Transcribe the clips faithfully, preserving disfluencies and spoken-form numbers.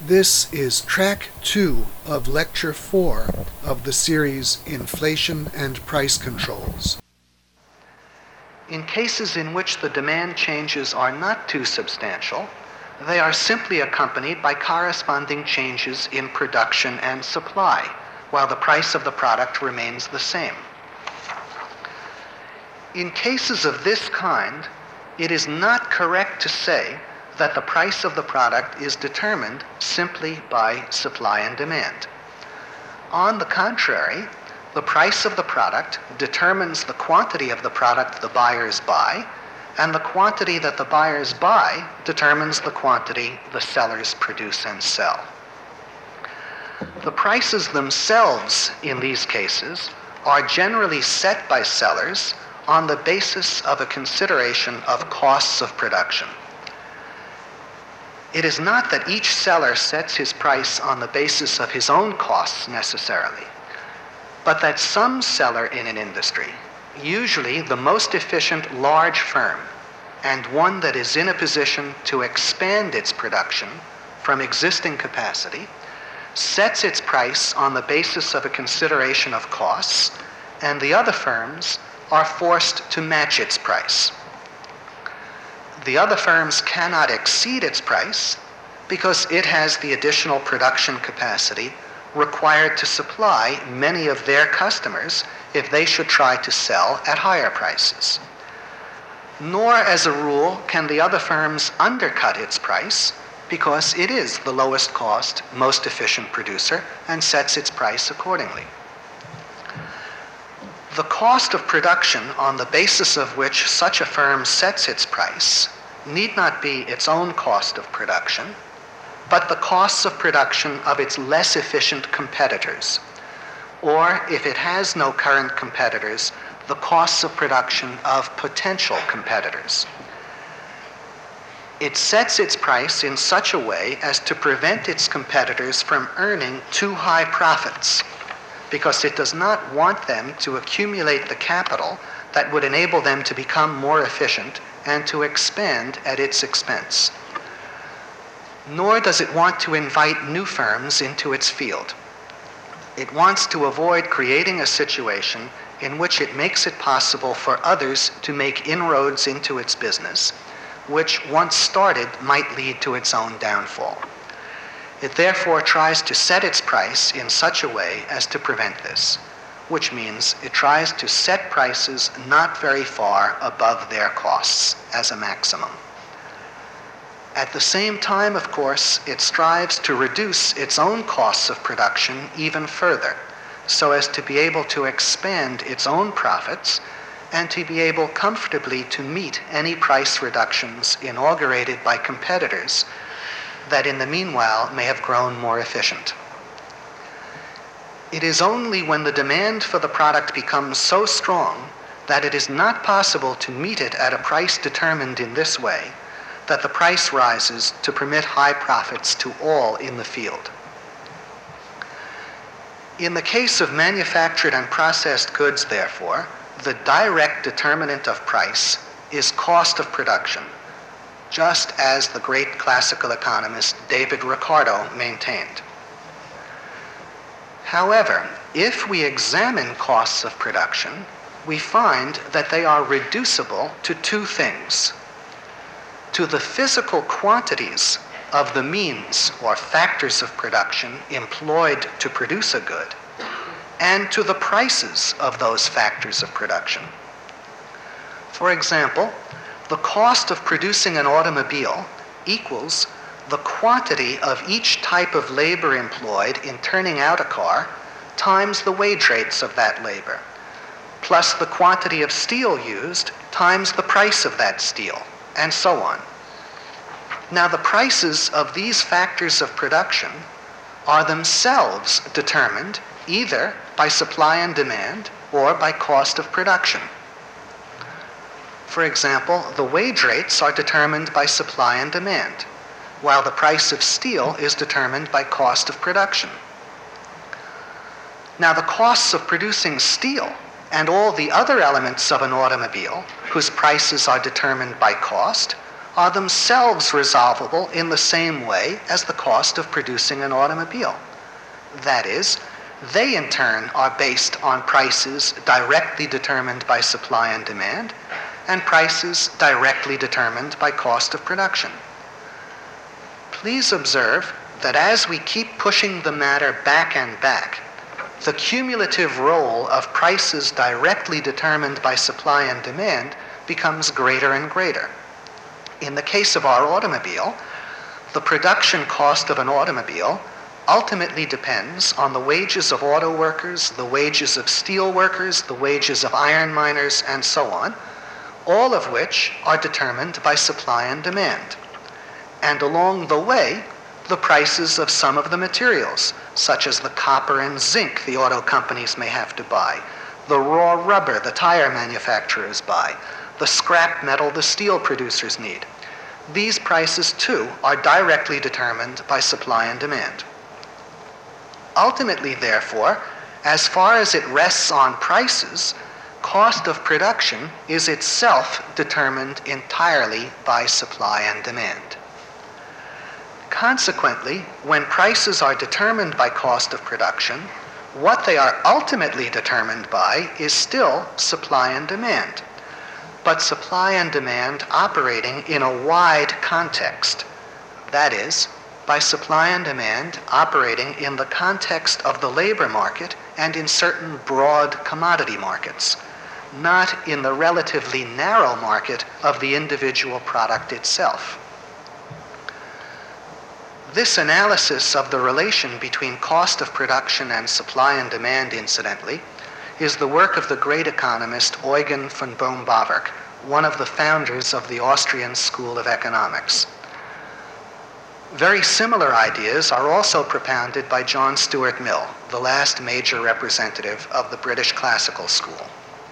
This is track two of lecture four of the series Inflation and Price Controls. In cases in which the demand changes are not too substantial, they are simply accompanied by corresponding changes in production and supply, while the price of the product remains the same. In cases of this kind, it is not correct to say that the price of the product is determined simply by supply and demand. On the contrary, the price of the product determines the quantity of the product the buyers buy, and the quantity that the buyers buy determines the quantity the sellers produce and sell. The prices themselves in these cases are generally set by sellers on the basis of a consideration of costs of production. It is not that each seller sets his price on the basis of his own costs necessarily, but that some seller in an industry, usually the most efficient large firm, and one that is in a position to expand its production from existing capacity, sets its price on the basis of a consideration of costs, and the other firms are forced to match its price. The other firms cannot exceed its price because it has the additional production capacity required to supply many of their customers if they should try to sell at higher prices. Nor, as a rule, can the other firms undercut its price because it is the lowest cost, most efficient producer and sets its price accordingly. The cost of production on the basis of which such a firm sets its price need not be its own cost of production, but the costs of production of its less efficient competitors, or if it has no current competitors, the costs of production of potential competitors. It sets its price in such a way as to prevent its competitors from earning too high profits, because it does not want them to accumulate the capital that would enable them to become more efficient and to expand at its expense. Nor does it want to invite new firms into its field. It wants to avoid creating a situation in which it makes it possible for others to make inroads into its business, which once started might lead to its own downfall. It therefore tries to set its price in such a way as to prevent this, which means it tries to set prices not very far above their costs as a maximum. At the same time, of course, it strives to reduce its own costs of production even further, so as to be able to expand its own profits and to be able comfortably to meet any price reductions inaugurated by competitors that in the meanwhile may have grown more efficient. It is only when the demand for the product becomes so strong that it is not possible to meet it at a price determined in this way that the price rises to permit high profits to all in the field. In the case of manufactured and processed goods, therefore, the direct determinant of price is cost of production, just as the great classical economist David Ricardo maintained. However, if we examine costs of production, we find that they are reducible to two things: to the physical quantities of the means or factors of production employed to produce a good, and to the prices of those factors of production. For example, the cost of producing an automobile equals the quantity of each type of labor employed in turning out a car times the wage rates of that labor, plus the quantity of steel used times the price of that steel, and so on. Now, the prices of these factors of production are themselves determined either by supply and demand or by cost of production. For example, the wage rates are determined by supply and demand, while the price of steel is determined by cost of production. Now, the costs of producing steel and all the other elements of an automobile, whose prices are determined by cost, are themselves resolvable in the same way as the cost of producing an automobile. That is, they in turn are based on prices directly determined by supply and demand, and prices directly determined by cost of production. Please observe that as we keep pushing the matter back and back, the cumulative role of prices directly determined by supply and demand becomes greater and greater. In the case of our automobile, the production cost of an automobile ultimately depends on the wages of auto workers, the wages of steel workers, the wages of iron miners, and so on, all of which are determined by supply and demand. And along the way, the prices of some of the materials, such as the copper and zinc the auto companies may have to buy, the raw rubber the tire manufacturers buy, the scrap metal the steel producers need. These prices, too, are directly determined by supply and demand. Ultimately, therefore, as far as it rests on prices, cost of production is itself determined entirely by supply and demand. Consequently, when prices are determined by cost of production, what they are ultimately determined by is still supply and demand, but supply and demand operating in a wide context. That is, by supply and demand operating in the context of the labor market and in certain broad commodity markets, not in the relatively narrow market of the individual product itself. This analysis of the relation between cost of production and supply and demand, incidentally, is the work of the great economist Eugen von Bohm-Bawerk, one of the founders of the Austrian School of Economics. Very similar ideas are also propounded by John Stuart Mill, the last major representative of the British Classical School.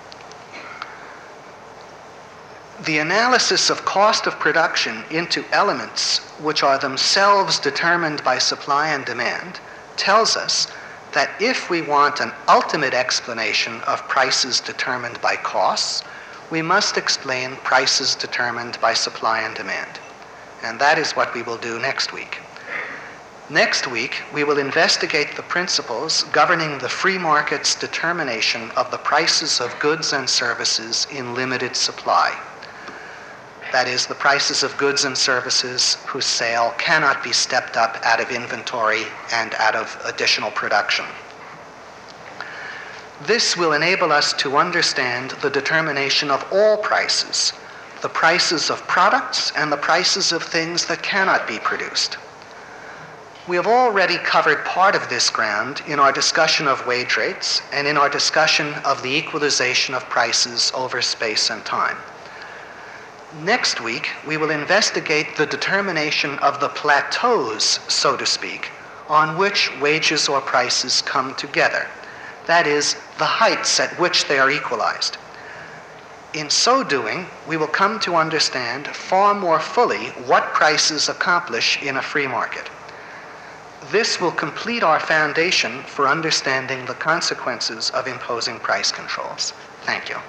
The analysis of cost of production into elements which are themselves determined by supply and demand tells us that if we want an ultimate explanation of prices determined by costs, we must explain prices determined by supply and demand. And that is what we will do next week. Next week, we will investigate the principles governing the free market's determination of the prices of goods and services in limited supply. That is, the prices of goods and services whose sale cannot be stepped up out of inventory and out of additional production. This will enable us to understand the determination of all prices, the prices of products and the prices of things that cannot be produced. We have already covered part of this ground in our discussion of wage rates and in our discussion of the equalization of prices over space and time. Next week, we will investigate the determination of the plateaus, so to speak, on which wages or prices come together. That is, the heights at which they are equalized. In so doing, we will come to understand far more fully what prices accomplish in a free market. This will complete our foundation for understanding the consequences of imposing price controls. Thank you.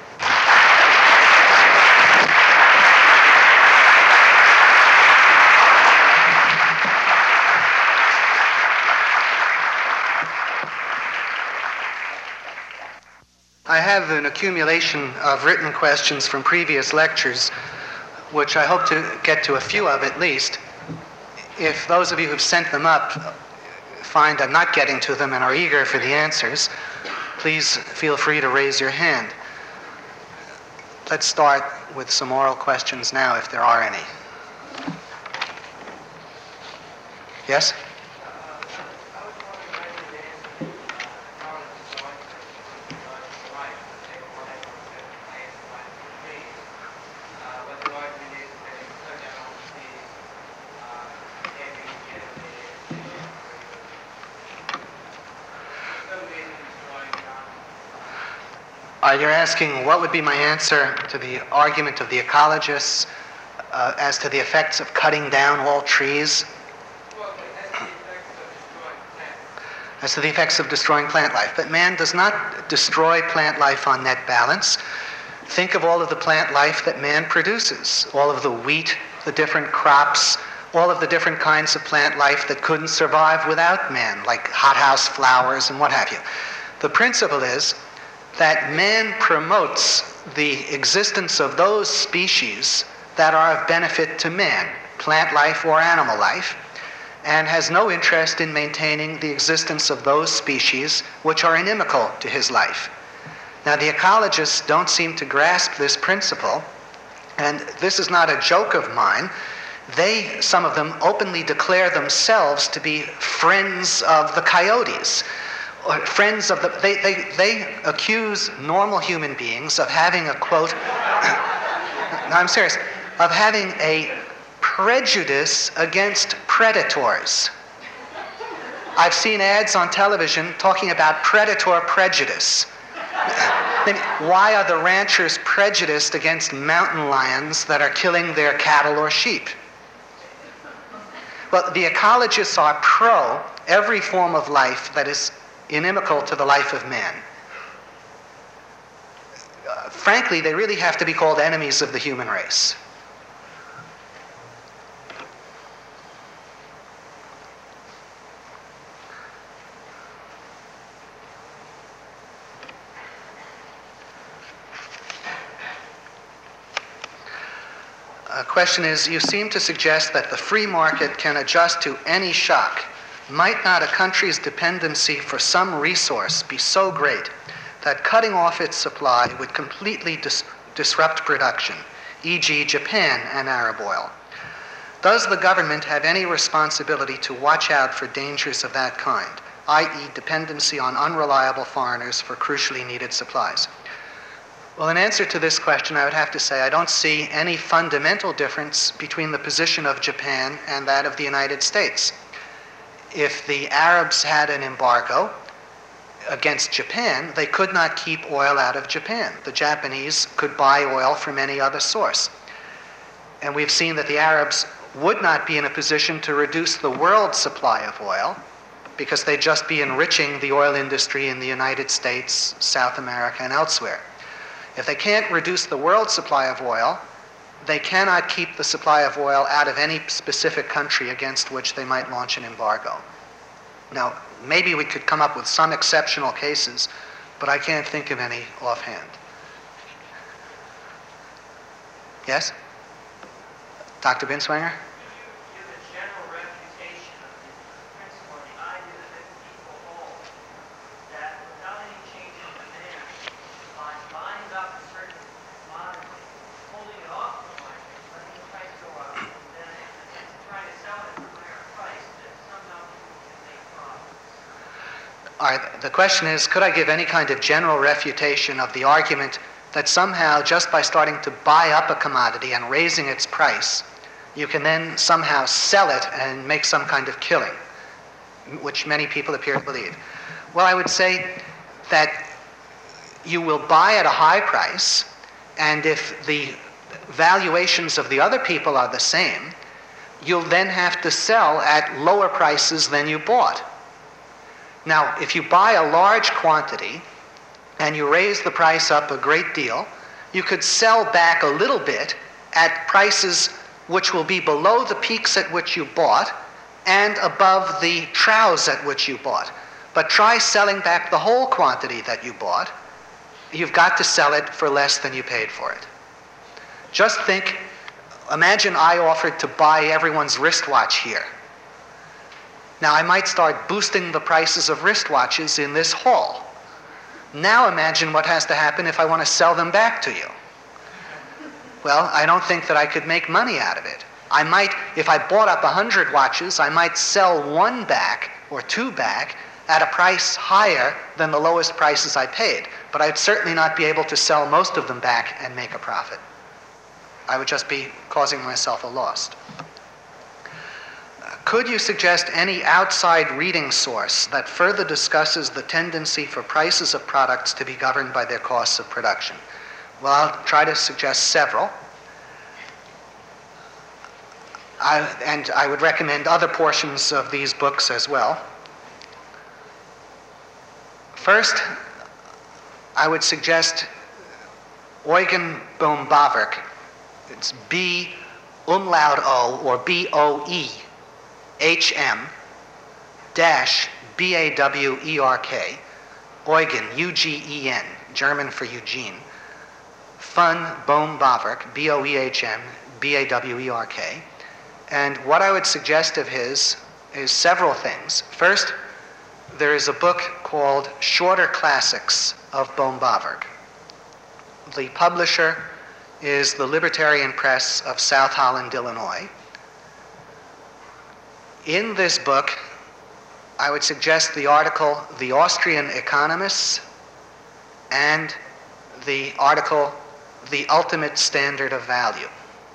I have an accumulation of written questions from previous lectures, which I hope to get to a few of at least. If those of you who've sent them up find I'm not getting to them and are eager for the answers, please feel free to raise your hand. Let's start with some oral questions now, if there are any. Yes? Uh, you're asking what would be my answer to the argument of the ecologists uh, as to the effects of cutting down all trees? As to the effects of destroying plant life. But man does not destroy plant life on net balance. Think of all of the plant life that man produces, all of the wheat the different crops, all of the different kinds of plant life that couldn't survive without man, like hothouse flowers and what have you. The principle is that man promotes the existence of those species that are of benefit to man, plant life or animal life, and has no interest in maintaining the existence of those species which are inimical to his life. Now, the ecologists don't seem to grasp this principle, and this is not a joke of mine. They, some of them, openly declare themselves to be friends of the coyotes, or friends of the, they, they, they accuse normal human beings of having a, quote, no, I'm serious, of having a prejudice against predators. I've seen ads on television talking about predator prejudice. Why are the ranchers prejudiced against mountain lions that are killing their cattle or sheep? Well, the ecologists are pro every form of life that is inimical to the life of man. Uh, frankly, they really have to be called enemies of the human race. A question is, you seem to suggest that the free market can adjust to any shock. Might not a country's dependency for some resource be so great that cutting off its supply would completely dis- disrupt production, for example Japan and Arab oil? Does the government have any responsibility to watch out for dangers of that kind, that is dependency on unreliable foreigners for crucially needed supplies? Well, in answer to this question, I would have to say I don't see any fundamental difference between the position of Japan and that of the United States. If the Arabs had an embargo against Japan, they could not keep oil out of Japan. The Japanese could buy oil from any other source. And we've seen that the Arabs would not be in a position to reduce the world supply of oil because they'd just be enriching the oil industry in the United States, South America, and elsewhere. If they can't reduce the world supply of oil, they cannot keep the supply of oil out of any specific country against which they might launch an embargo. Now, maybe we could come up with some exceptional cases, but I can't think of any offhand. Yes? Doctor Binswanger? All right, the question is, could I give any kind of general refutation of the argument that somehow just by starting to buy up a commodity and raising its price, you can then somehow sell it and make some kind of killing, which many people appear to believe? Well, I would say that you will buy at a high price, and if the valuations of the other people are the same, you'll then have to sell at lower prices than you bought. Now, if you buy a large quantity and you raise the price up a great deal, you could sell back a little bit at prices which will be below the peaks at which you bought and above the troughs at which you bought. But try selling back the whole quantity that you bought. You've got to sell it for less than you paid for it. Just think, imagine I offered to buy everyone's wristwatch here. Now, I might start boosting the prices of wristwatches in this hall. Now imagine what has to happen if I want to sell them back to you. Well, I don't think that I could make money out of it. I might, if I bought up one hundred watches, I might sell one back or two back at a price higher than the lowest prices I paid. But I'd certainly not be able to sell most of them back and make a profit. I would just be causing myself a loss. Could you suggest any outside reading source that further discusses the tendency for prices of products to be governed by their costs of production? Well, I'll try to suggest several. I, and I would recommend other portions of these books as well. First, I would suggest Eugen Bohm-Bawerk. It's B umlaut O, or B O E, H M, dash B A W E R K, Eugen, U G E N, German for Eugene, von Bohm-Bawerk, B O E H M, B A W E R K. And what I would suggest of his is several things. First, there is a book called Shorter Classics of Bohm-Bawerk. The publisher is the Libertarian Press of South Holland, Illinois. In this book, I would suggest the article, The Austrian Economists, and the article, The Ultimate Standard of Value.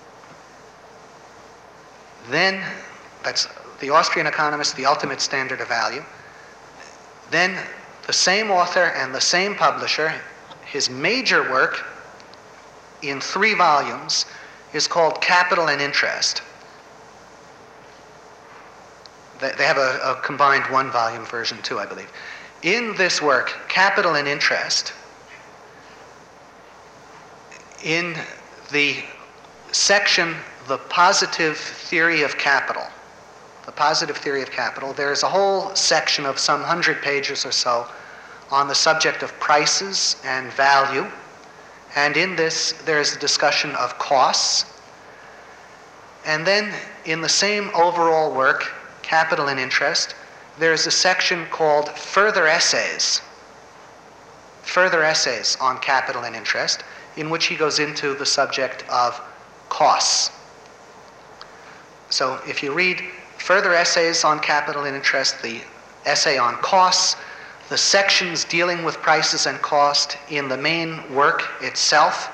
Then, that's The Austrian Economist, The Ultimate Standard of Value. Then, the same author and the same publisher, his major work in three volumes is called Capital and Interest. They have a, a combined one-volume version too, I believe. In this work, Capital and Interest, in the section, The Positive Theory of Capital, the Positive Theory of Capital, there is a whole section of some hundred pages or so on the subject of prices and value. And in this, there is a discussion of costs. And then in the same overall work, Capital and Interest, there is a section called Further Essays, Further Essays on Capital and Interest, in which he goes into the subject of costs. So if you read Further Essays on Capital and Interest, the essay on costs, the sections dealing with prices and cost in the main work itself,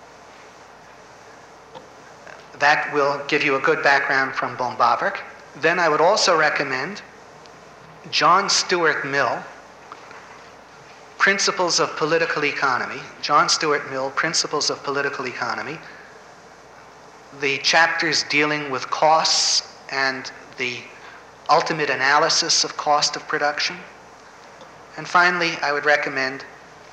that will give you a good background from Bohm-Bawerk. Then I would also recommend John Stuart Mill, Principles of Political Economy. John Stuart Mill, Principles of Political Economy. The chapters dealing with costs and the ultimate analysis of cost of production. And finally, I would recommend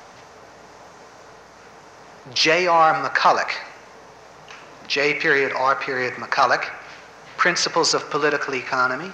J R McCulloch, J period R period McCulloch, Principles of Political Economy,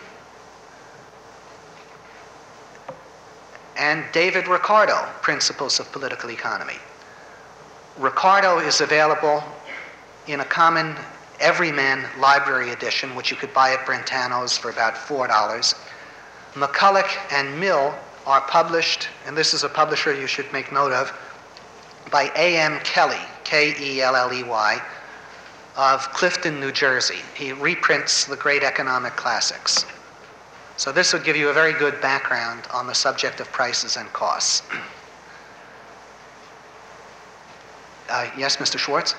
and David Ricardo, Principles of Political Economy. Ricardo is available in a common Everyman library edition, which you could buy at Brentano's for about four dollars. McCulloch and Mill are published, and this is a publisher you should make note of, by A M Kelly, K E L L E Y, of Clifton, New Jersey. He reprints the great economic classics. So this would give you a very good background on the subject of prices and costs. Uh, yes, Mister Schwartz?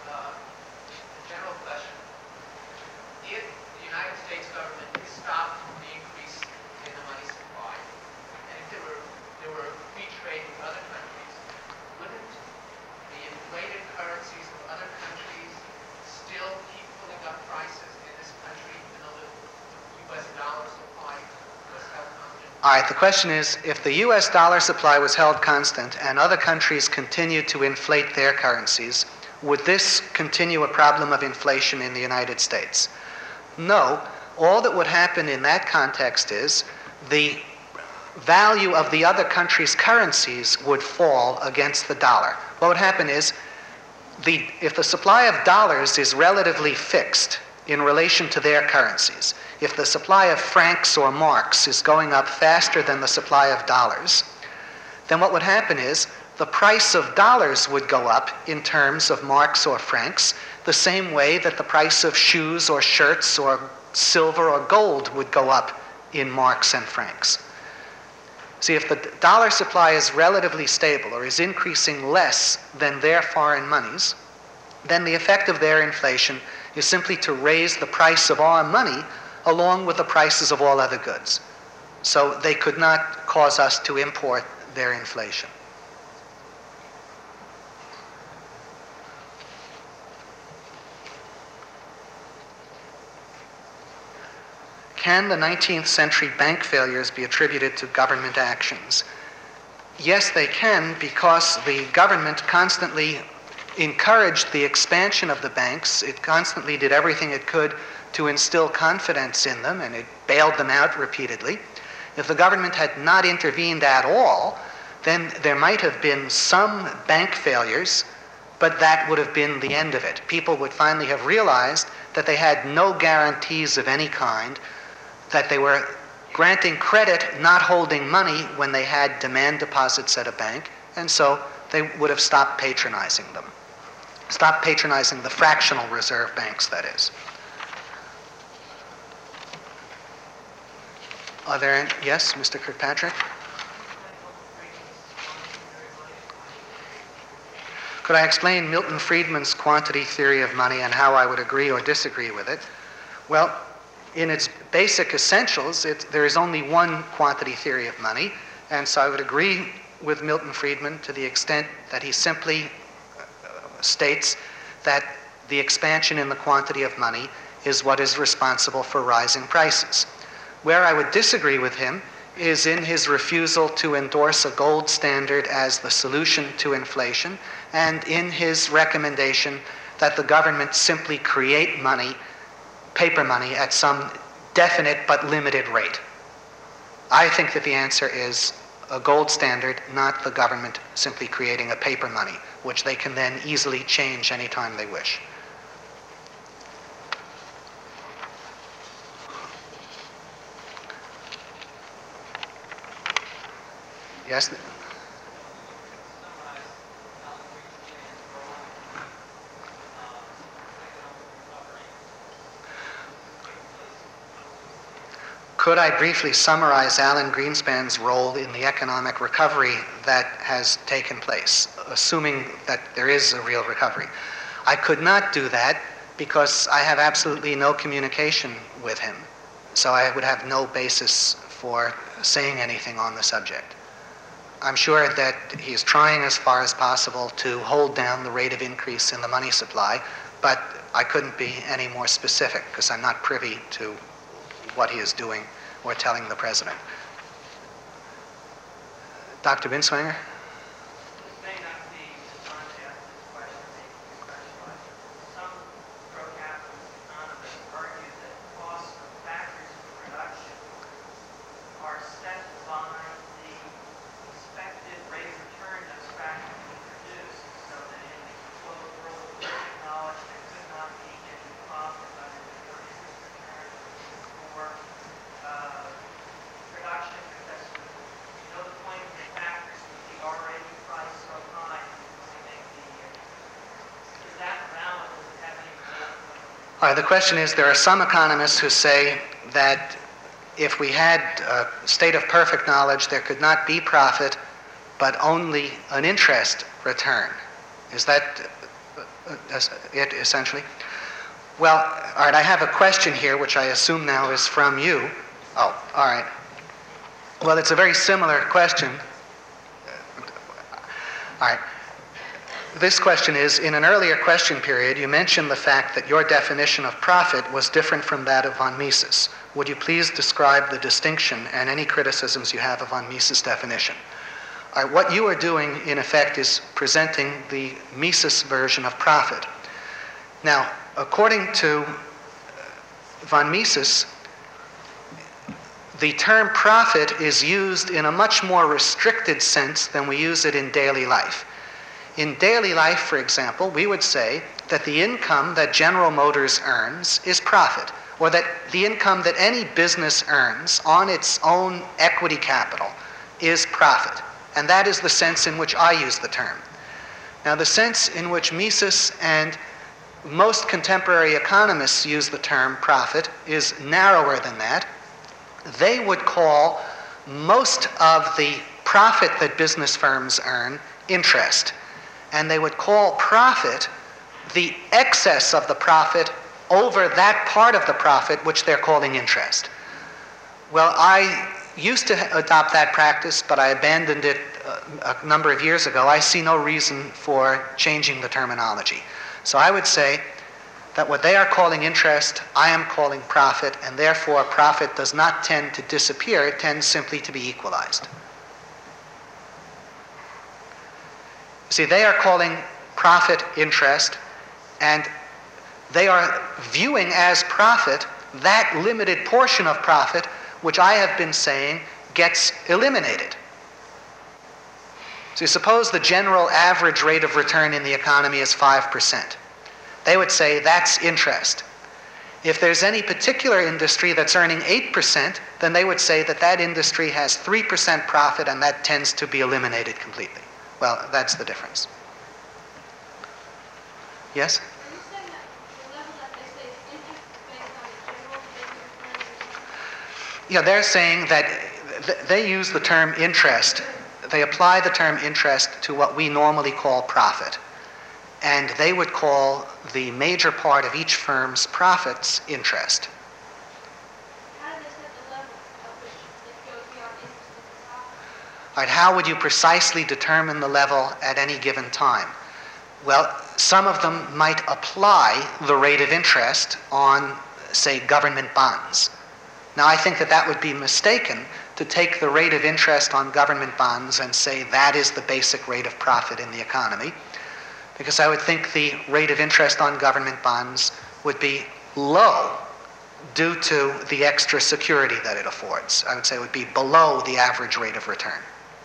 All right, the question is, if the U S dollar supply was held constant and other countries continued to inflate their currencies, would this continue a problem of inflation in the United States? No. All that would happen in that context is the value of the other countries' currencies would fall against the dollar. What would happen is, the, if the supply of dollars is relatively fixed in relation to their currencies, if the supply of francs or marks is going up faster than the supply of dollars, then what would happen is the price of dollars would go up in terms of marks or francs, the same way that the price of shoes or shirts or silver or gold would go up in marks and francs. See, if the dollar supply is relatively stable or is increasing less than their foreign monies, then the effect of their inflation is simply to raise the price of our money along with the prices of all other goods. So they could not cause us to import their inflation. Can the nineteenth century bank failures be attributed to government actions? Yes, they can, because the government constantly encouraged the expansion of the banks. It constantly did everything it could to instill confidence in them, and it bailed them out repeatedly. If the government had not intervened at all, then there might have been some bank failures, but that would have been the end of it. People would finally have realized that they had no guarantees of any kind, that they were granting credit, not holding money when they had demand deposits at a bank, and so they would have stopped patronizing them. Stopped patronizing the fractional reserve banks, that is. Are there any, yes, Mister Kirkpatrick? Could I explain Milton Friedman's quantity theory of money and how I would agree or disagree with it? Well, in its basic essentials, it, there is only one quantity theory of money, and so I would agree with Milton Friedman to the extent that he simply uh, states that the expansion in the quantity of money is what is responsible for rising prices. Where I would disagree with him is in his refusal to endorse a gold standard as the solution to inflation, and in his recommendation that the government simply create money, paper money, at some definite but limited rate. I think that the answer is a gold standard, not the government simply creating a paper money, which they can then easily change anytime they wish. Yes? Could I briefly summarize Alan Greenspan's role in the economic recovery that has taken place, assuming that there is a real recovery? I could not do that because I have absolutely no communication with him, so I would have no basis for saying anything on the subject. I'm sure that he is trying as far as possible to hold down the rate of increase in the money supply, but I couldn't be any more specific because I'm not privy to what he is doing or telling the president. Doctor Binswanger? This may not be the time to ask this question, maybe specialized. Some pro-capitalist economists argue that costs of factors of production are set by the expected rate of return those factors will produce, so that in the quote world of perfect knowledge there could not be any profit under the interest return for uh, production, because you know the point of the factors would be already priced so high when they make the uh, is that valid? Does it have any value? All right, the question is, there are some economists who say that if we had a state of perfect knowledge, there could not be profit, but only an interest return. Is that uh, it, essentially? Well, all right, I have a question here, which I assume now is from you. Oh, all right. Well, it's a very similar question. All right. This question is, in an earlier question period, you mentioned the fact that your definition of profit was different from that of von Mises. Would you please describe the distinction and any criticisms you have of von Mises' definition? All right, what you are doing, in effect, is presenting the Mises version of profit. Now, according to von Mises, the term profit is used in a much more restricted sense than we use it in daily life. In daily life, for example, we would say that the income that General Motors earns is profit, or that the income that any business earns on its own equity capital is profit. And that is the sense in which I use the term. Now, the sense in which Mises and most contemporary economists use the term profit is narrower than that. They would call most of the profit that business firms earn interest. And they would call profit the excess of the profit over that part of the profit which they're calling interest. Well, I used to adopt that practice, but I abandoned it a, a number of years ago. I see no reason for changing the terminology. So I would say that what they are calling interest, I am calling profit, and therefore profit does not tend to disappear, it tends simply to be equalized. See, they are calling profit, interest, and they are viewing as profit that limited portion of profit which I have been saying gets eliminated. So suppose the general average rate of return in the economy is five percent. They would say that's interest. If there's any particular industry that's earning eight percent, then they would say that that industry has three percent profit and that tends to be eliminated completely. Well, that's the difference. Yes? Are you saying that the level that they say is interest based on the general rate of return or something? Yeah, they're saying that th- they use the term interest. They apply the term interest to what we normally call profit. And they would call the major part of each firm's profits interest. How do they set the level at which it goes beyond interest and profit? All right, how would you precisely determine the level at any given time? Well, some of them might apply the rate of interest on, say, government bonds. Now, I think that that would be mistaken to take the rate of interest on government bonds and say that is the basic rate of profit in the economy, because I would think the rate of interest on government bonds would be low due to the extra security that it affords. I would say it would be below the average rate of return.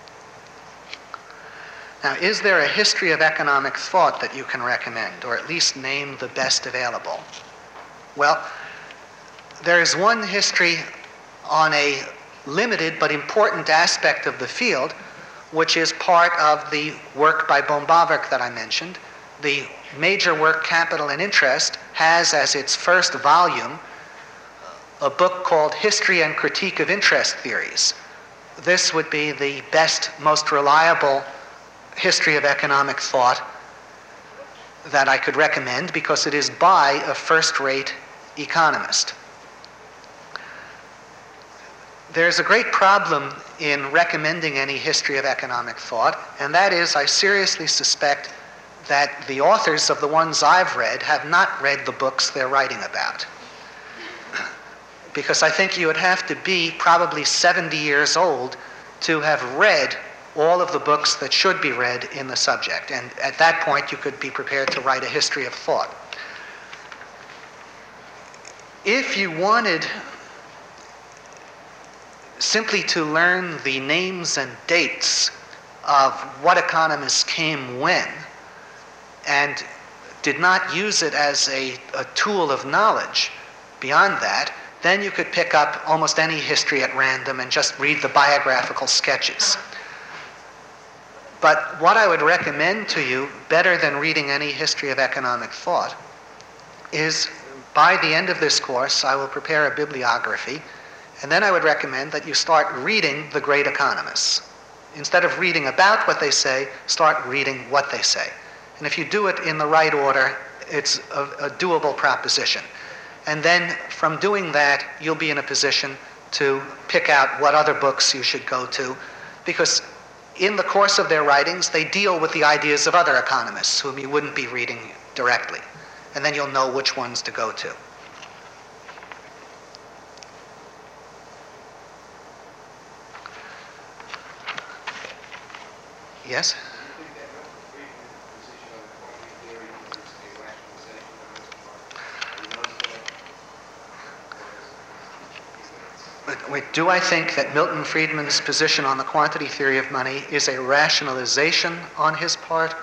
Now, is there a history of economic thought that you can recommend, or at least name the best available? Well, there is one history on a limited but important aspect of the field, which is part of the work by Bombavik that I mentioned. The major work, Capital and Interest, has as its first volume a book called History and Critique of Interest Theories. This would be the best, most reliable history of economic thought that I could recommend because it is by a first-rate economist. There's a great problem in recommending any history of economic thought, and that is I seriously suspect that the authors of the ones I've read have not read the books they're writing about. Because I think you would have to be probably seventy years old to have read all of the books that should be read in the subject. And at that point, you could be prepared to write a history of thought. If you wanted simply to learn the names and dates of what economists came when and did not use it as a, a tool of knowledge beyond that, then you could pick up almost any history at random and just read the biographical sketches. But what I would recommend to you, better than reading any history of economic thought, is by the end of this course, I will prepare a bibliography, and then I would recommend that you start reading the great economists. Instead of reading about what they say, start reading what they say. And if you do it in the right order, it's a, a doable proposition. And then from doing that, you'll be in a position to pick out what other books you should go to, because in the course of their writings, they deal with the ideas of other economists whom you wouldn't be reading directly. And then you'll know which ones to go to. Yes? Wait, do I think that Milton Friedman's position on the quantity theory of money is a rationalization on his part?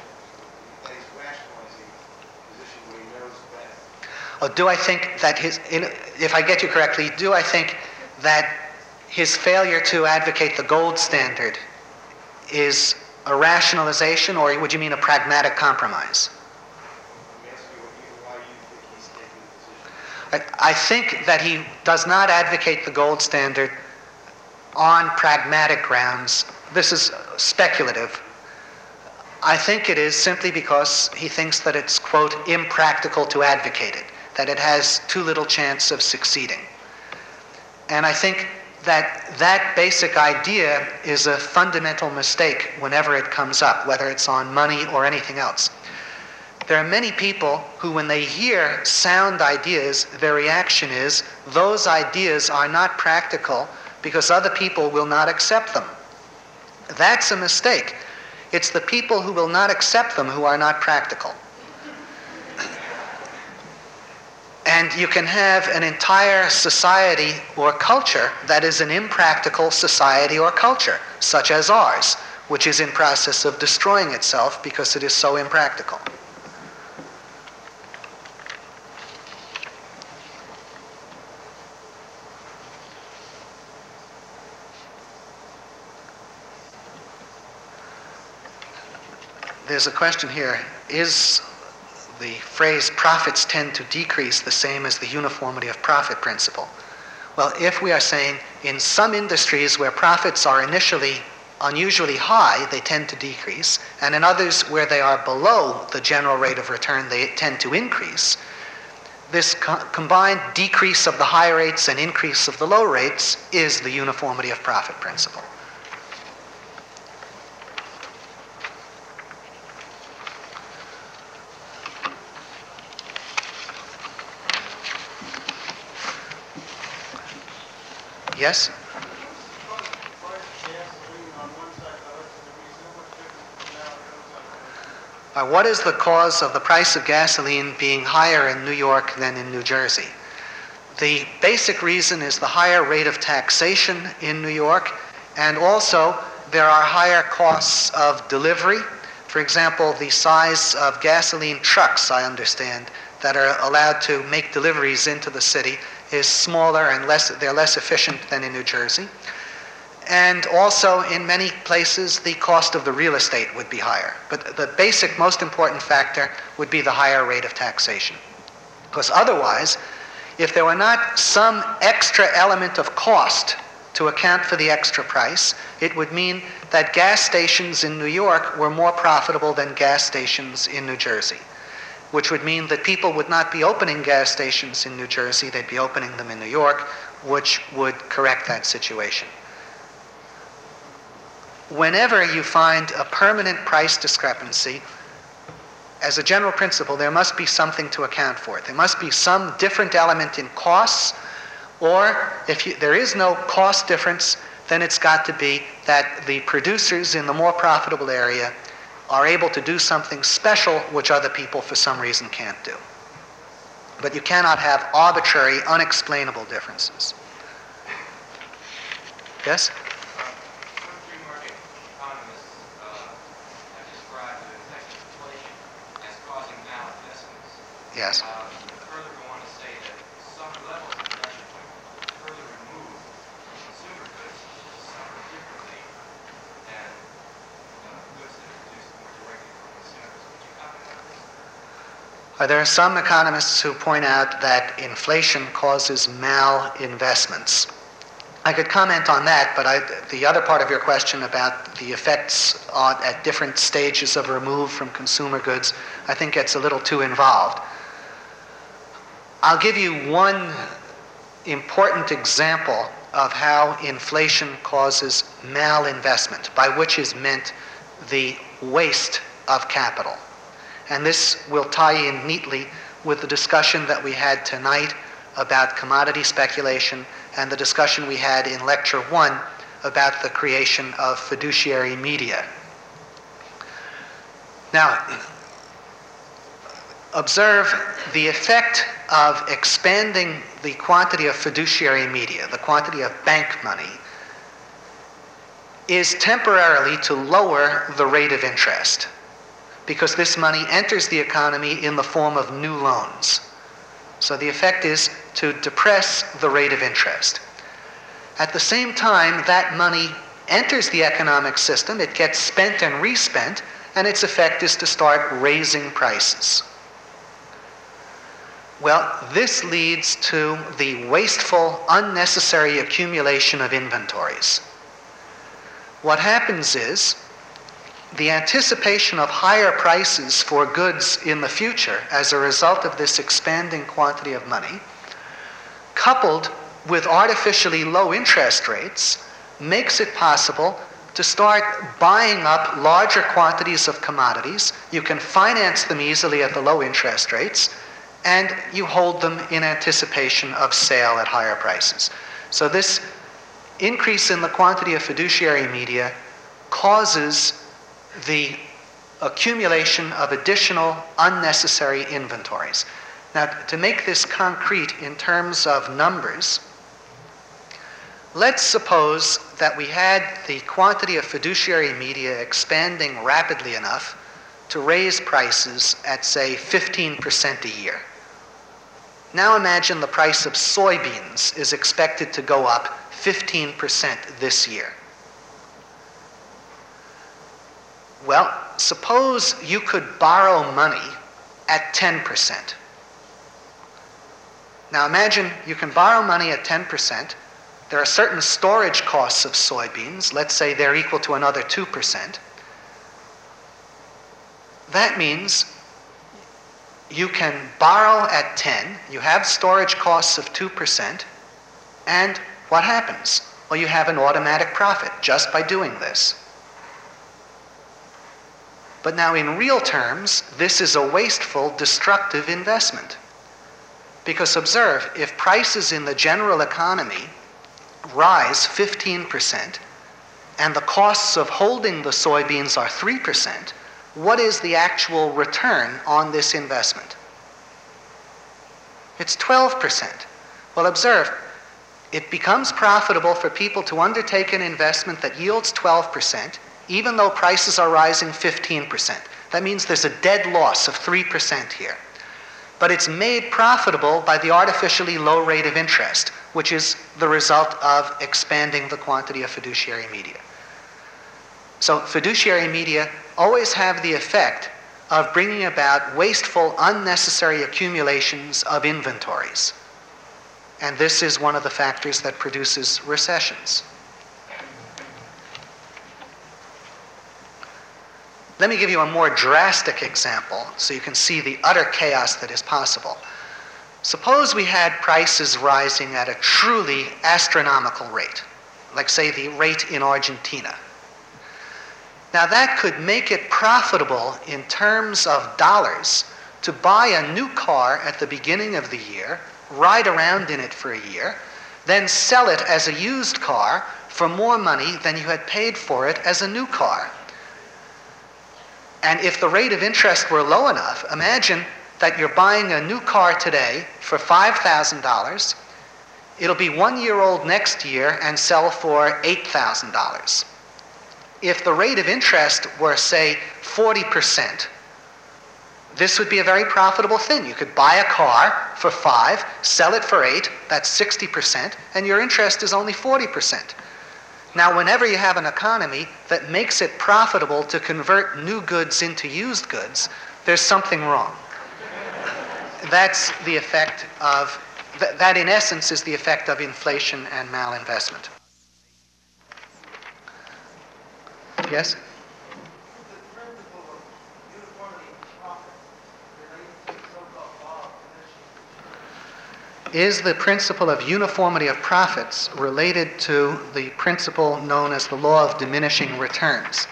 Oh, do I think that his, in, if I get you correctly, do I think that his failure to advocate the gold standard is a rationalization, or would you mean a pragmatic compromise? I, I think that he does not advocate the gold standard on pragmatic grounds. This is speculative. I think it is simply because he thinks that it's, quote, impractical to advocate it, that it has too little chance of succeeding. And I think that that basic idea is a fundamental mistake whenever it comes up, whether it's on money or anything else. There are many people who, when they hear sound ideas, their reaction is, those ideas are not practical because other people will not accept them. That's a mistake. It's the people who will not accept them who are not practical. And you can have an entire society or culture that is an impractical society or culture, such as ours, which is in process of destroying itself because it is so impractical. There's a question here. Is the phrase profits tend to decrease the same as the uniformity of profit principle? Well, if we are saying in some industries where profits are initially unusually high, they tend to decrease, and in others where they are below the general rate of return, they tend to increase, this co- combined decrease of the high rates and increase of the low rates is the uniformity of profit principle. Yes? Uh, what is the cause of the price of gasoline being higher in New York than in New Jersey? The basic reason is the higher rate of taxation in New York, and also there are higher costs of delivery. For example, the size of gasoline trucks, I understand, that are allowed to make deliveries into the city is smaller and less, they're less efficient than in New Jersey. And also in many places the cost of the real estate would be higher. But the basic, most important factor would be the higher rate of taxation. Because otherwise, if there were not some extra element of cost to account for the extra price, it would mean that gas stations in New York were more profitable than gas stations in New Jersey, which would mean that people would not be opening gas stations in New Jersey, they'd be opening them in New York, which would correct that situation. Whenever you find a permanent price discrepancy, as a general principle, there must be something to account for it. There must be some different element in costs, or if you, there is no cost difference, then it's got to be that the producers in the more profitable area are able to do something special which other people for some reason can't do. But you cannot have arbitrary, unexplainable differences. Yes? Some free market economists uh, have described the effect of inflation as causing malinvestments. Yes. Uh, further go on to say that some levels of production would further remove consumer goods to suffer differently than uh, goods that are produced more directly from consumers. Would you comment on this? Uh, There are some economists who point out that inflation causes malinvestments. I could comment on that, but I, the other part of your question about the effects on, at different stages of remove from consumer goods, I think gets a little too involved. I'll give you one important example of how inflation causes malinvestment, by which is meant the waste of capital. And this will tie in neatly with the discussion that we had tonight about commodity speculation and the discussion we had in lecture one about the creation of fiduciary media. Now, observe the effect of expanding the quantity of fiduciary media, the quantity of bank money, is temporarily to lower the rate of interest, because this money enters the economy in the form of new loans. So the effect is to depress the rate of interest. At the same time, that money enters the economic system, it gets spent and respent, and its effect is to start raising prices. Well, this leads to the wasteful, unnecessary accumulation of inventories. What happens is, the anticipation of higher prices for goods in the future as a result of this expanding quantity of money, coupled with artificially low interest rates, makes it possible to start buying up larger quantities of commodities. You can finance them easily at the low interest rates, and you hold them in anticipation of sale at higher prices. So this increase in the quantity of fiduciary media causes the accumulation of additional unnecessary inventories. Now, to make this concrete in terms of numbers, let's suppose that we had the quantity of fiduciary media expanding rapidly enough to raise prices at, say, fifteen percent a year. Now imagine the price of soybeans is expected to go up fifteen percent this year. Well, suppose you could borrow money at ten percent. Now imagine you can borrow money at ten percent. There are certain storage costs of soybeans. Let's say they're equal to another two percent. That means you can borrow at ten, you have storage costs of two percent, and what happens? Well, you have an automatic profit just by doing this. But now in real terms, this is a wasteful, destructive investment. Because observe, if prices in the general economy rise fifteen percent, and the costs of holding the soybeans are three percent, what is the actual return on this investment? It's twelve percent. Well, observe, it becomes profitable for people to undertake an investment that yields twelve percent, even though prices are rising fifteen percent. That means there's a dead loss of three percent here. But it's made profitable by the artificially low rate of interest, which is the result of expanding the quantity of fiduciary media. So fiduciary media always have the effect of bringing about wasteful, unnecessary accumulations of inventories. And this is one of the factors that produces recessions. Let me give you a more drastic example so you can see the utter chaos that is possible. Suppose we had prices rising at a truly astronomical rate, like say the rate in Argentina. Now that could make it profitable in terms of dollars to buy a new car at the beginning of the year, ride around in it for a year, then sell it as a used car for more money than you had paid for it as a new car. And if the rate of interest were low enough, imagine that you're buying a new car today for five thousand dollars. It'll be one year old next year and sell for eight thousand dollars. If the rate of interest were, say, forty percent, this would be a very profitable thing. You could buy a car for five, sell it for eight, that's sixty percent, and your interest is only forty percent. Now, whenever you have an economy that makes it profitable to convert new goods into used goods, there's something wrong. That's the effect of, th- that in essence is the effect of inflation and malinvestment. Yes? Is the principle of uniformity of profits related to the principle known as the law of diminishing returns?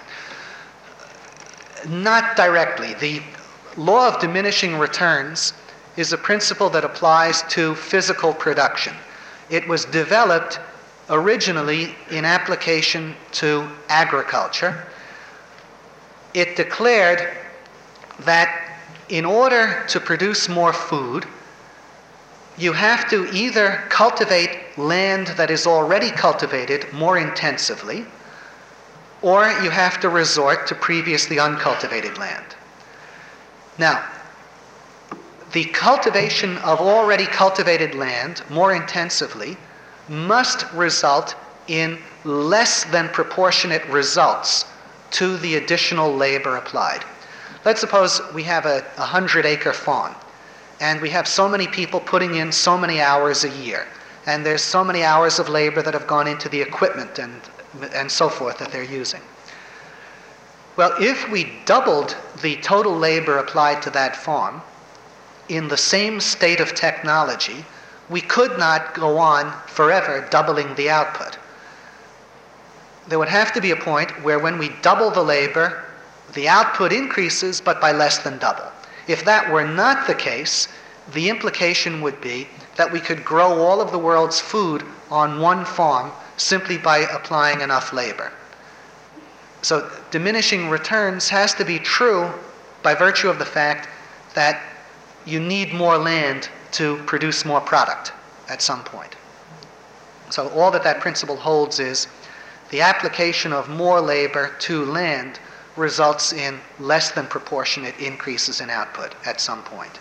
Not directly. The law of diminishing returns is a principle that applies to physical production. It was developed originally in application to agriculture. It declared that in order to produce more food, you have to either cultivate land that is already cultivated more intensively, or you have to resort to previously uncultivated land. Now, the cultivation of already cultivated land more intensively must result in less than proportionate results to the additional labor applied. Let's suppose we have a hundred acre farm, and we have so many people putting in so many hours a year, and there's so many hours of labor that have gone into the equipment and, and so forth that they're using. Well, if we doubled the total labor applied to that farm in the same state of technology, we could not go on forever doubling the output. There would have to be a point where when we double the labor, the output increases, but by less than double. If that were not the case, the implication would be that we could grow all of the world's food on one farm simply by applying enough labor. So diminishing returns has to be true by virtue of the fact that you need more land to produce more product at some point. So all that that principle holds is the application of more labor to land results in less than proportionate increases in output at some point.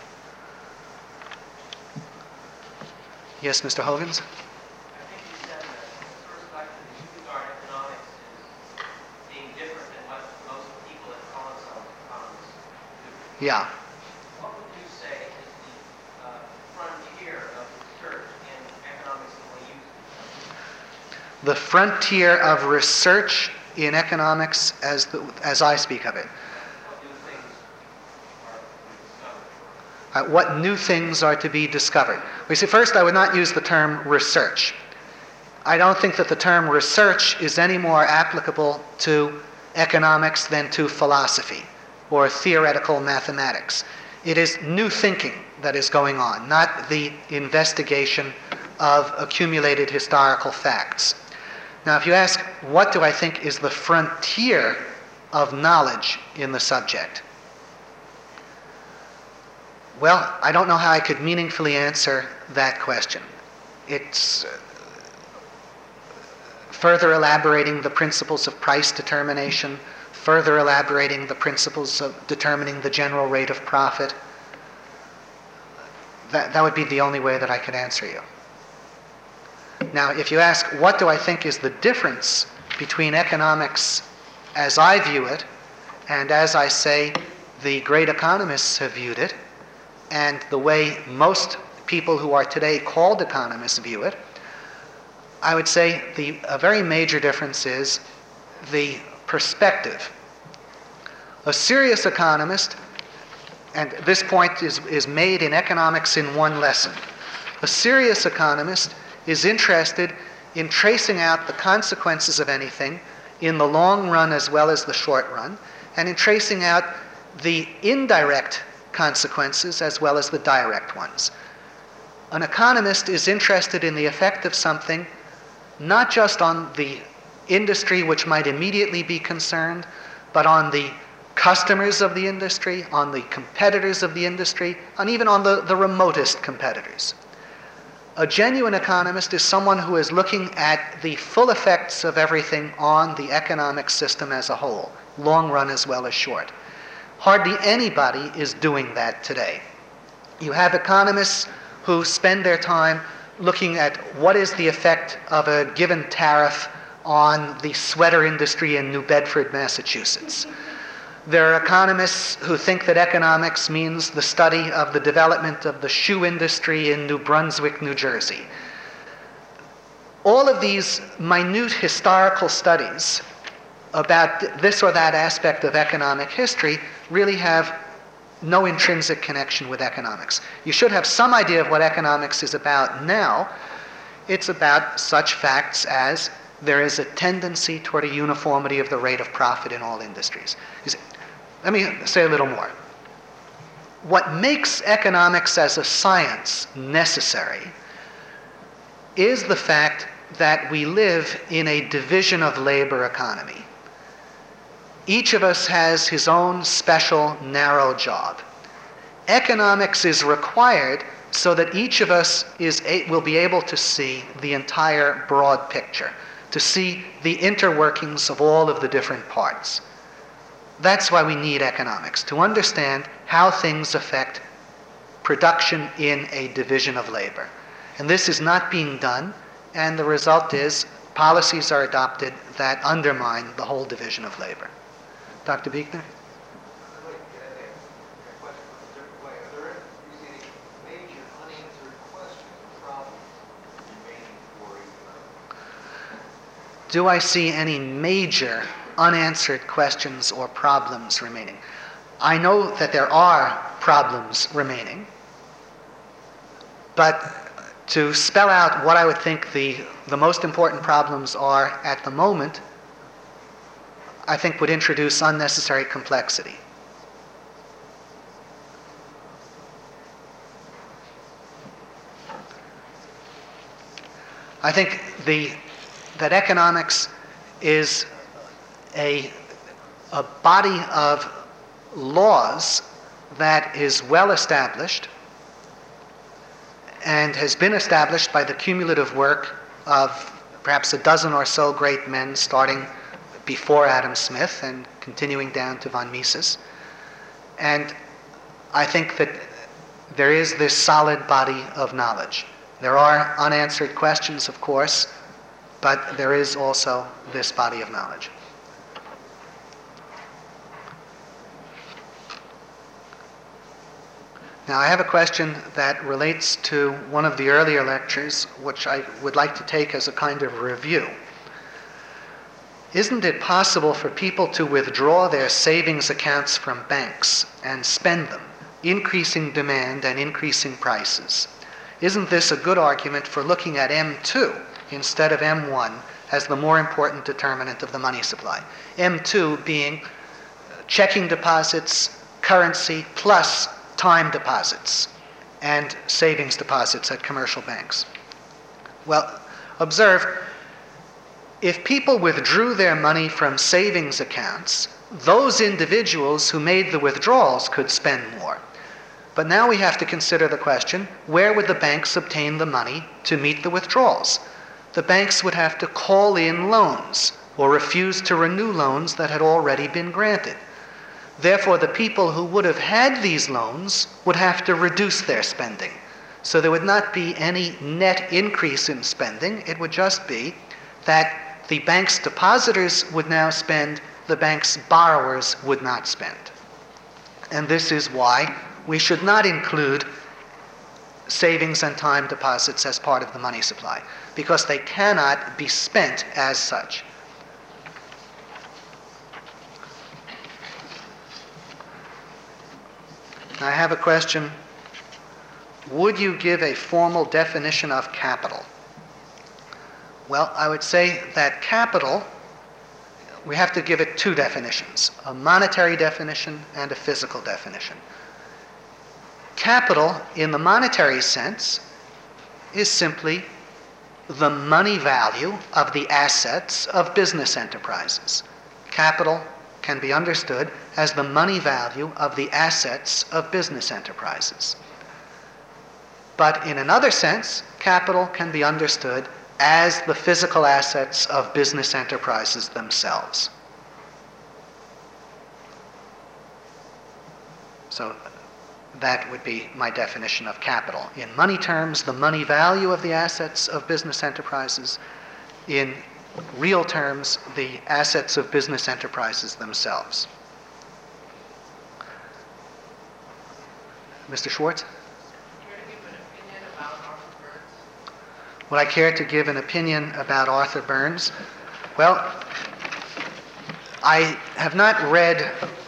Yes, Mister Hovins? I think you said that the first factor that you regard economics as being different than what most people that call themselves economists do. Yeah. What would you say is the uh, frontier of research in economics the way you see it? The frontier of research in economics as, the, as I speak of it. What new things are to be discovered? Uh, what new things are to be discovered? We see, first, I would not use the term research. I don't think that the term research is any more applicable to economics than to philosophy or theoretical mathematics. It is new thinking that is going on, not the investigation of accumulated historical facts. Now, if you ask, what do I think is the frontier of knowledge in the subject? Well, I don't know how I could meaningfully answer that question. It's uh, further elaborating the principles of price determination, further elaborating the principles of determining the general rate of profit. That, that would be the only way that I could answer you. Now, if you ask, what do I think is the difference between economics as I view it and as I say the great economists have viewed it, and the way most people who are today called economists view it, I would say the, a very major difference is the perspective. A serious economist, and this point is, is made in economics in one lesson, a serious economist is interested in tracing out the consequences of anything in the long run as well as the short run, and in tracing out the indirect consequences as well as the direct ones. An economist is interested in the effect of something not just on the industry which might immediately be concerned, but on the customers of the industry, on the competitors of the industry, and even on the, the remotest competitors. A genuine economist is someone who is looking at the full effects of everything on the economic system as a whole, long run as well as short. Hardly anybody is doing that today. You have economists who spend their time looking at what is the effect of a given tariff on the sweater industry in New Bedford, Massachusetts. There are economists who think that economics means the study of the development of the shoe industry in New Brunswick, New Jersey. All of these minute historical studies about this or that aspect of economic history really have no intrinsic connection with economics. You should have some idea of what economics is about now. It's about such facts as there is a tendency toward a uniformity of the rate of profit in all industries. Let me say a little more. What makes economics as a science necessary is the fact that we live in a division of labor economy. Each of us has his own special, narrow job. Economics is required so that each of us is a, will be able to see the entire broad picture, to see the interworkings of all of the different parts. That's why we need economics, to understand how things affect production in a division of labor. And this is not being done, and the result is policies are adopted that undermine the whole division of labor. Doctor Buechner? I'd like to get at that question from a different way. Are there any major unanswered questions or problems remaining for economics? Do I see any major unanswered questions or problems remaining? I know that there are problems remaining, but to spell out what I would think the, the most important problems are at the moment, I think would introduce unnecessary complexity. I think the, that economics is a a body of laws that is well established and has been established by the cumulative work of perhaps a dozen or so great men, starting before Adam Smith and continuing down to von Mises. And I think that there is this solid body of knowledge. There are unanswered questions, of course, but there is also this body of knowledge. Now, I have a question that relates to one of the earlier lectures, which I would like to take as a kind of review. Isn't it possible for people to withdraw their savings accounts from banks and spend them, increasing demand and increasing prices? Isn't this a good argument for looking at M two instead of M one as the more important determinant of the money supply? M two being checking deposits, currency, plus time deposits and savings deposits at commercial banks. Well, observe, if people withdrew their money from savings accounts, those individuals who made the withdrawals could spend more. But now we have to consider the question, where would the banks obtain the money to meet the withdrawals? The banks would have to call in loans or refuse to renew loans that had already been granted. Therefore, the people who would have had these loans would have to reduce their spending. So there would not be any net increase in spending. It would just be that the bank's depositors would now spend, the bank's borrowers would not spend. And this is why we should not include savings and time deposits as part of the money supply, because they cannot be spent as such. I have a question. Would you give a formal definition of capital? Well, I would say that capital, we have to give it two definitions, a monetary definition and a physical definition. Capital, in the monetary sense, is simply the money value of the assets of business enterprises. Capital can be understood as the money value of the assets of business enterprises. But in another sense, capital can be understood as the physical assets of business enterprises themselves. So that would be my definition of capital. In money terms, the money value of the assets of business enterprises. In real terms, the assets of business enterprises themselves. Mister Schwartz? Would I care to give an opinion about Arthur Burns? Well, I have not read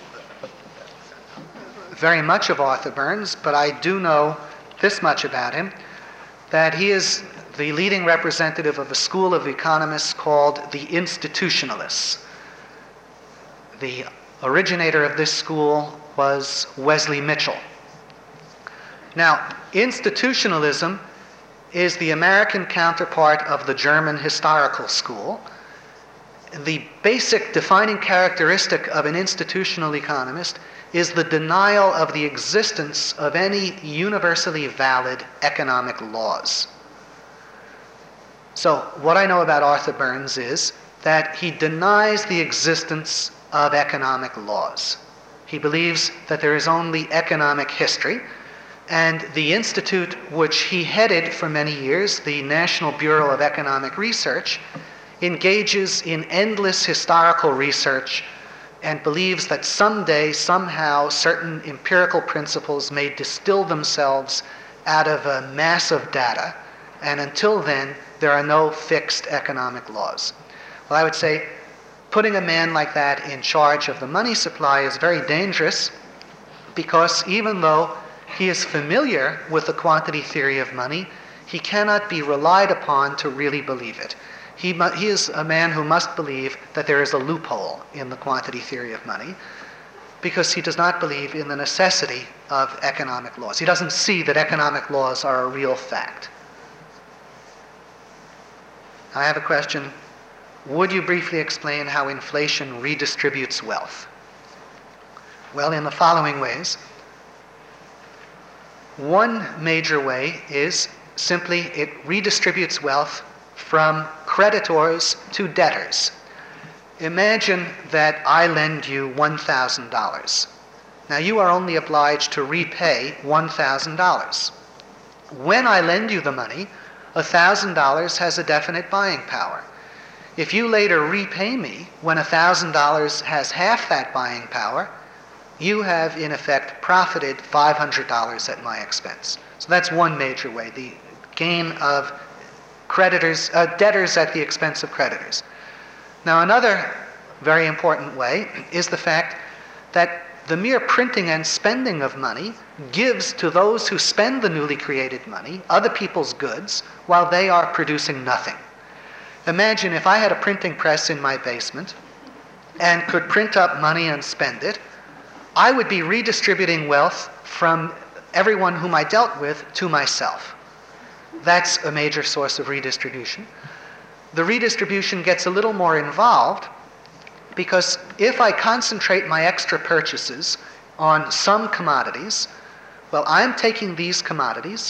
very much of Arthur Burns, but I do know this much about him, that he is the leading representative of a school of economists called the Institutionalists. The originator of this school was Wesley Mitchell. Now, institutionalism is the American counterpart of the German historical school. The basic defining characteristic of an institutional economist is the denial of the existence of any universally valid economic laws. So what I know about Arthur Burns is that he denies the existence of economic laws. He believes that there is only economic history, and the institute which he headed for many years, the National Bureau of Economic Research, engages in endless historical research and believes that someday, somehow, certain empirical principles may distill themselves out of a mass of data, and until then, there are no fixed economic laws. Well, I would say putting a man like that in charge of the money supply is very dangerous, because even though he is familiar with the quantity theory of money, he cannot be relied upon to really believe it. He, mu- he is a man who must believe that there is a loophole in the quantity theory of money, because he does not believe in the necessity of economic laws. He doesn't see that economic laws are a real fact. I have a question. Would you briefly explain how inflation redistributes wealth? Well, in the following ways. One major way is simply it redistributes wealth from creditors to debtors. Imagine that I lend you one thousand dollars. Now you are only obliged to repay one thousand dollars. When I lend you the money, one thousand dollars has a definite buying power. If you later repay me when one thousand dollars has half that buying power, you have in effect profited five hundred dollars at my expense. So that's one major way, the gain of creditors, uh, debtors at the expense of creditors. Now another very important way is the fact that the mere printing and spending of money gives to those who spend the newly created money other people's goods while they are producing nothing. Imagine if I had a printing press in my basement and could print up money and spend it, I would be redistributing wealth from everyone whom I dealt with to myself. That's a major source of redistribution. The redistribution gets a little more involved because if I concentrate my extra purchases on some commodities, well, I'm taking these commodities,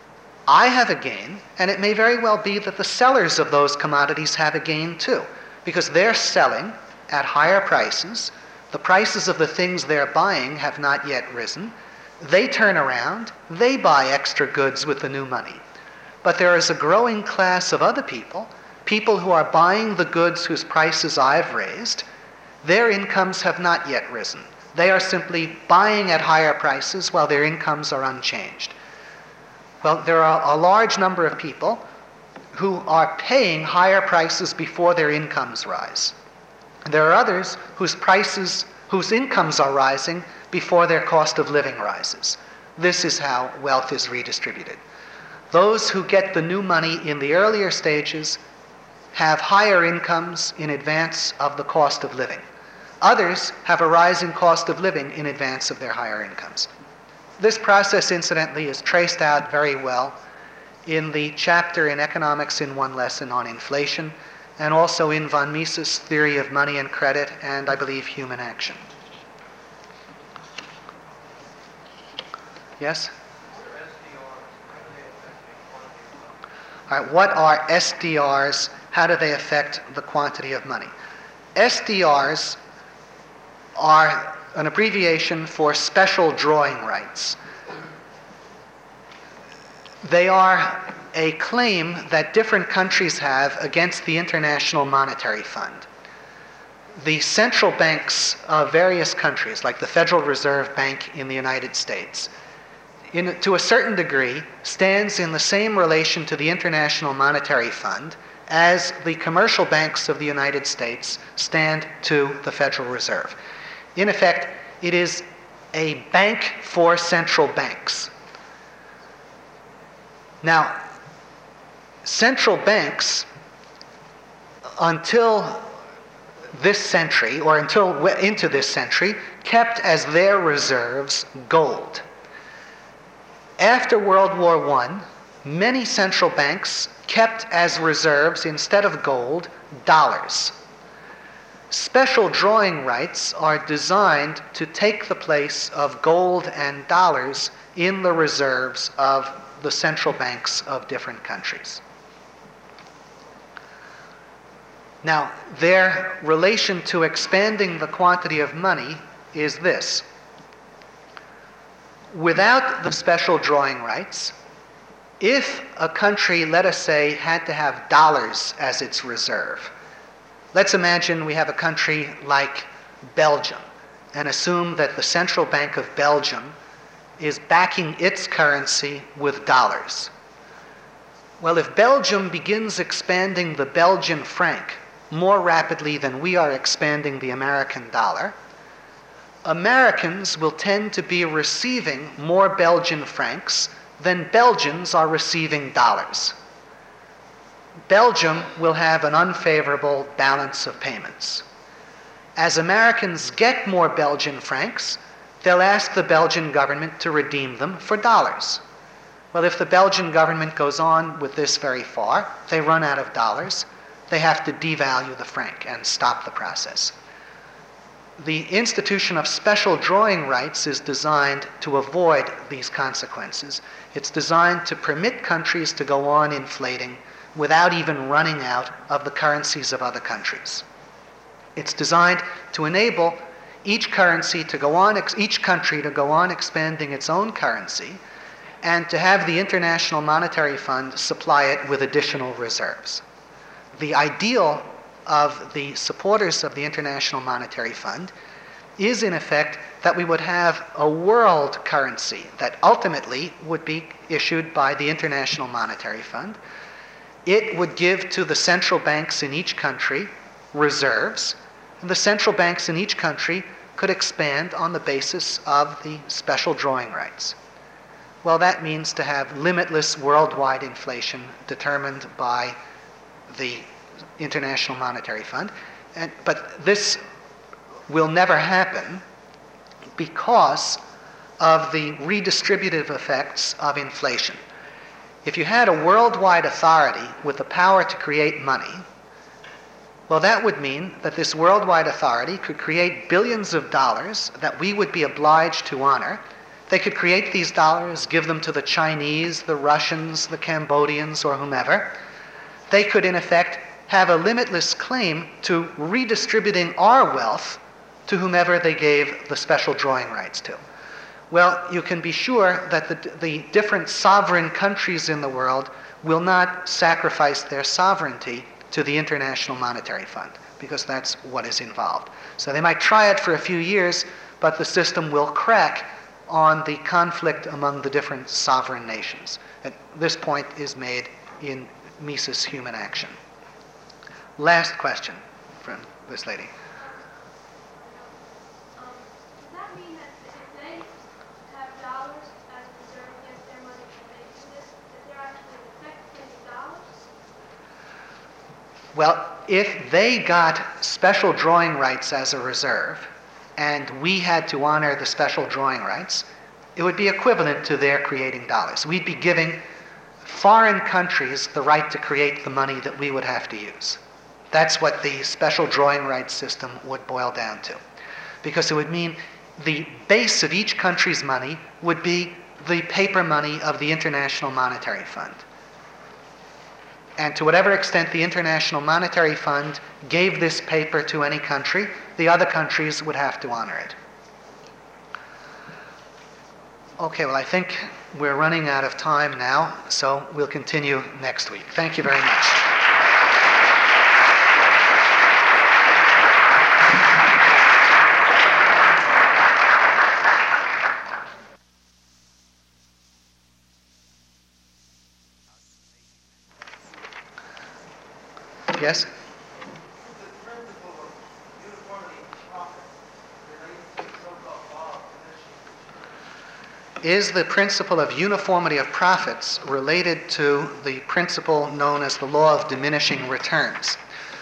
I have a gain, and it may very well be that the sellers of those commodities have a gain too, because they're selling at higher prices. The prices of the things they're buying have not yet risen. They turn around, they buy extra goods with the new money. But there is a growing class of other people, people who are buying the goods whose prices I've raised. Their incomes have not yet risen. They are simply buying at higher prices while their incomes are unchanged. Well, there are a large number of people who are paying higher prices before their incomes rise. There are others whose prices, whose incomes are rising before their cost of living rises. This is how wealth is redistributed. Those who get the new money in the earlier stages have higher incomes in advance of the cost of living. Others have a rising cost of living in advance of their higher incomes. This process, incidentally, is traced out very well in the chapter in Economics in One Lesson on inflation, and also in von Mises' theory of money and credit, and I believe human action. Yes? All right, what are S D Rs? How do they affect the quantity of money? S D Rs are an abbreviation for special drawing rights. They are a claim that different countries have against the International Monetary Fund. The central banks of various countries, like the Federal Reserve Bank in the United States, in, to a certain degree, stands in the same relation to the International Monetary Fund as the commercial banks of the United States stand to the Federal Reserve. In effect, it is a bank for central banks. Now, central banks, until this century, or until into this century, kept as their reserves gold. After World War One, many central banks kept as reserves, instead of gold, dollars. Special drawing rights are designed to take the place of gold and dollars in the reserves of the central banks of different countries. Now, their relation to expanding the quantity of money is this. Without the special drawing rights, if a country, let us say, had to have dollars as its reserve, let's imagine we have a country like Belgium and assume that the central bank of Belgium is backing its currency with dollars. Well, if Belgium begins expanding the Belgian franc more rapidly than we are expanding the American dollar, Americans will tend to be receiving more Belgian francs than Belgians are receiving dollars. Belgium will have an unfavorable balance of payments. As Americans get more Belgian francs, they'll ask the Belgian government to redeem them for dollars. Well, if the Belgian government goes on with this very far, they run out of dollars, they have to devalue the franc and stop the process. the institution of special drawing rights is designed to avoid these consequences. It's designed to permit countries to go on inflating without even running out of the currencies of other countries. It's designed to enable each currency to go on, each country to go on expanding its own currency, and to have the International Monetary Fund supply it with additional reserves. The ideal of the supporters of the International Monetary Fund is, in effect, that we would have a world currency that ultimately would be issued by the International Monetary Fund. It would give to the central banks in each country reserves, and the central banks in each country could expand on the basis of the special drawing rights. Well, that means to have limitless worldwide inflation determined by the International Monetary Fund. And, but this will never happen because of the redistributive effects of inflation. If you had a worldwide authority with the power to create money, well, that would mean that this worldwide authority could create billions of dollars that we would be obliged to honor. They could create these dollars, give them to the Chinese, the Russians, the Cambodians, or whomever. They could, in effect, have a limitless claim to redistributing our wealth to whomever they gave the special drawing rights to. Well, you can be sure that the, the different sovereign countries in the world will not sacrifice their sovereignty to the International Monetary Fund, because that's what is involved. So they might try it for a few years, but the system will crack on the conflict among the different sovereign nations. And this point is made in Mises Human Action. Last question from this lady. Um, does that mean that if they have dollars as a reserve against their money and they do this, that they're actually effectively dollars? Well, if they got special drawing rights as a reserve, and we had to honor the special drawing rights, it would be equivalent to their creating dollars. We'd be giving foreign countries the right to create the money that we would have to use. That's what the special drawing rights system would boil down to. Because it would mean the base of each country's money would be the paper money of the International Monetary Fund. And to whatever extent the International Monetary Fund gave this paper to any country, the other countries would have to honor it. Okay, well, I think we're running out of time now, so we'll continue next week. Thank you very much. Yes? The principle of uniformity of profit related to the so-called law of diminishing returns. Is the principle of uniformity of profits related to the principle known as the law of diminishing returns?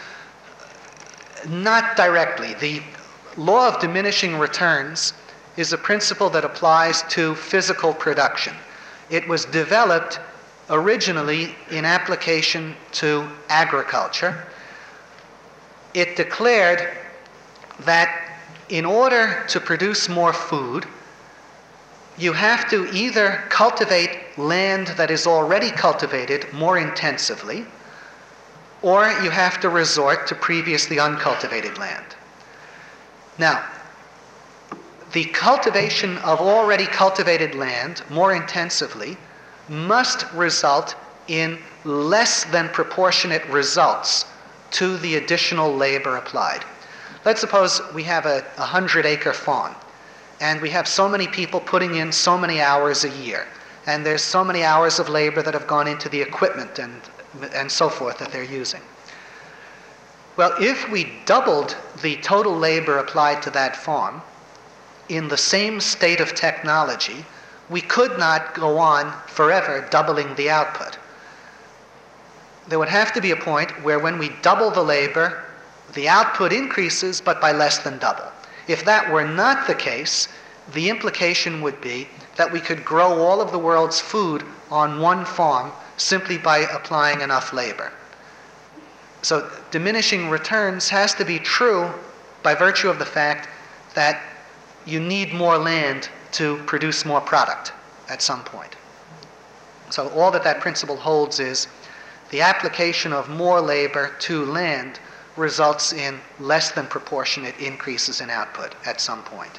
Not directly. The law of diminishing returns is a principle that applies to physical production. It was developed originally in application to agriculture. It declared that in order to produce more food, you have to either cultivate land that is already cultivated more intensively, or you have to resort to previously uncultivated land. Now, the cultivation of already cultivated land more intensively must result in less than proportionate results to the additional labor applied. Let's suppose we have a hundred acre farm, and we have so many people putting in so many hours a year, and there's so many hours of labor that have gone into the equipment and, and so forth that they're using. Well, if we doubled the total labor applied to that farm in the same state of technology, we could not go on forever doubling the output. There would have to be a point where when we double the labor, the output increases, but by less than double. If that were not the case, the implication would be that we could grow all of the world's food on one farm simply by applying enough labor. So diminishing returns has to be true by virtue of the fact that you need more land to produce more product at some point. So all that that principle holds is the application of more labor to land results in less than proportionate increases in output at some point.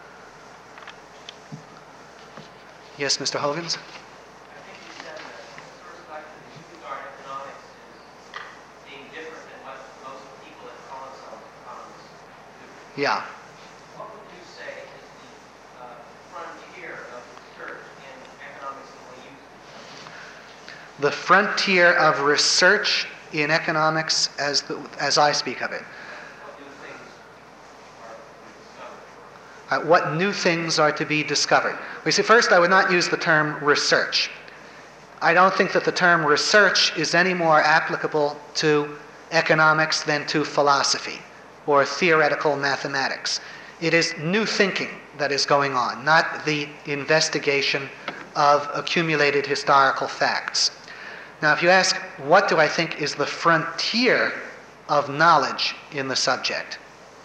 Yes, Mister Hovins? I think you said that the first lecture that you regard economics as being different than what most people at College economists do. Yeah. What would you say is the uh, frontier of research in economics and we use it? The frontier of research in economics as, the, as I speak of it. What new things are to be discovered? Uh, what new things are to be discovered? We see, first, I would not use the term research. I don't think that the term research is any more applicable to economics than to philosophy or theoretical mathematics. It is new thinking that is going on, not the investigation of accumulated historical facts. Now, if you ask, what do I think is the frontier of knowledge in the subject?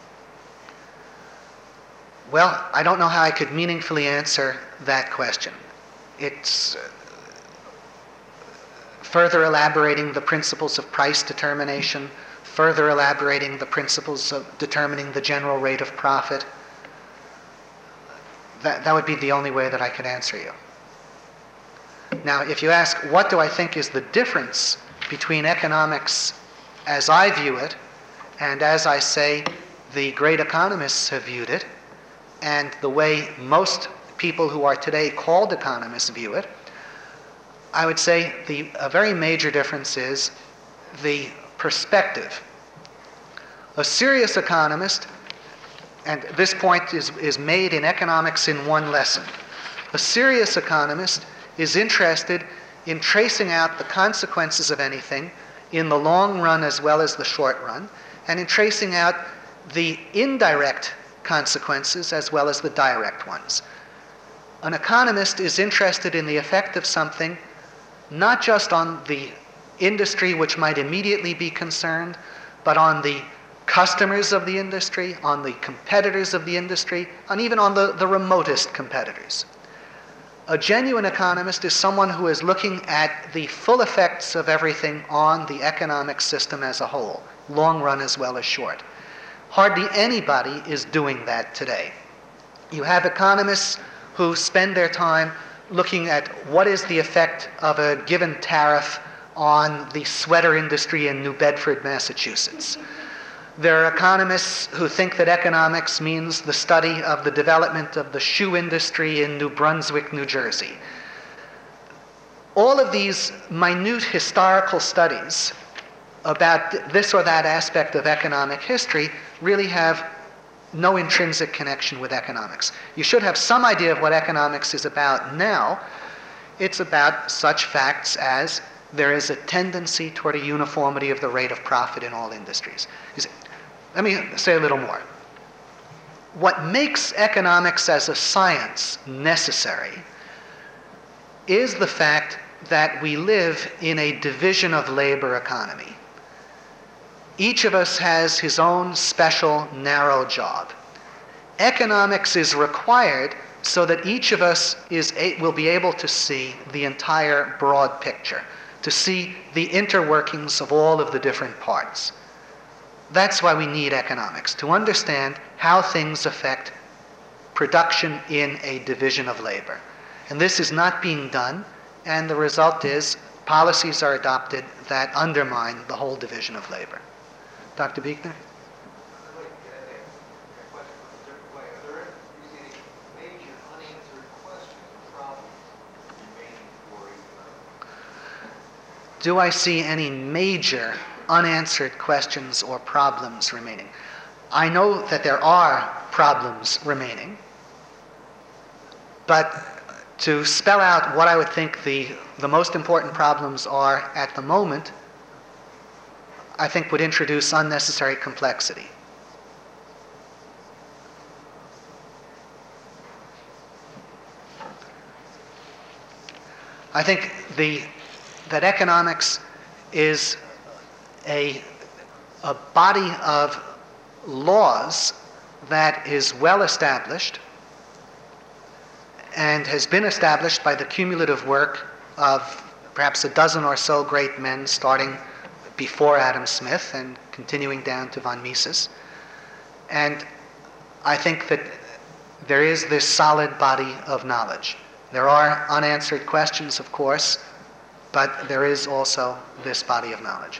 Well, I don't know how I could meaningfully answer that question. It's uh, further elaborating the principles of price determination, further elaborating the principles of determining the general rate of profit. That, that would be the only way that I could answer you. Now, if you ask, what do I think is the difference between economics as I view it and as I say the great economists have viewed it, and the way most people who are today called economists view it, I would say the, a very major difference is the perspective. A serious economist, and this point is, is made in economics in one lesson, a serious economist is interested in tracing out the consequences of anything in the long run as well as the short run, and in tracing out the indirect consequences as well as the direct ones. An economist is interested in the effect of something not just on the industry which might immediately be concerned, but on the customers of the industry, on the competitors of the industry, and even on the, the remotest competitors. A genuine economist is someone who is looking at the full effects of everything on the economic system as a whole, long run as well as short. Hardly anybody is doing that today. You have economists who spend their time looking at what is the effect of a given tariff on the sweater industry in New Bedford, Massachusetts. There are economists who think that economics means the study of the development of the shoe industry in New Brunswick, New Jersey. All of these minute historical studies about this or that aspect of economic history really have no intrinsic connection with economics. You should have some idea of what economics is about now. It's about such facts as there is a tendency toward a uniformity of the rate of profit in all industries. Let me say a little more. What makes economics as a science necessary is the fact that we live in a division of labor economy. Each of us has his own special, narrow job. Economics is required so that each of us is a, will be able to see the entire broad picture, to see the interworkings of all of the different parts. That's why we need economics, to understand how things affect production in a division of labor. And this is not being done, and the result is policies are adopted that undermine the whole division of labor. Doctor Buechner? I'd like to get at that question from a different way. Are there, you see any major unanswered questions or problems remaining for economics? Do I see any major unanswered questions or problems remaining? I know that there are problems remaining, but to spell out what I would think the, the most important problems are at the moment, I think would introduce unnecessary complexity. I think the, that economics is a, a body of laws that is well established and has been established by the cumulative work of perhaps a dozen or so great men, starting before Adam Smith and continuing down to von Mises. And I think that there is this solid body of knowledge. There are unanswered questions, of course, but there is also this body of knowledge.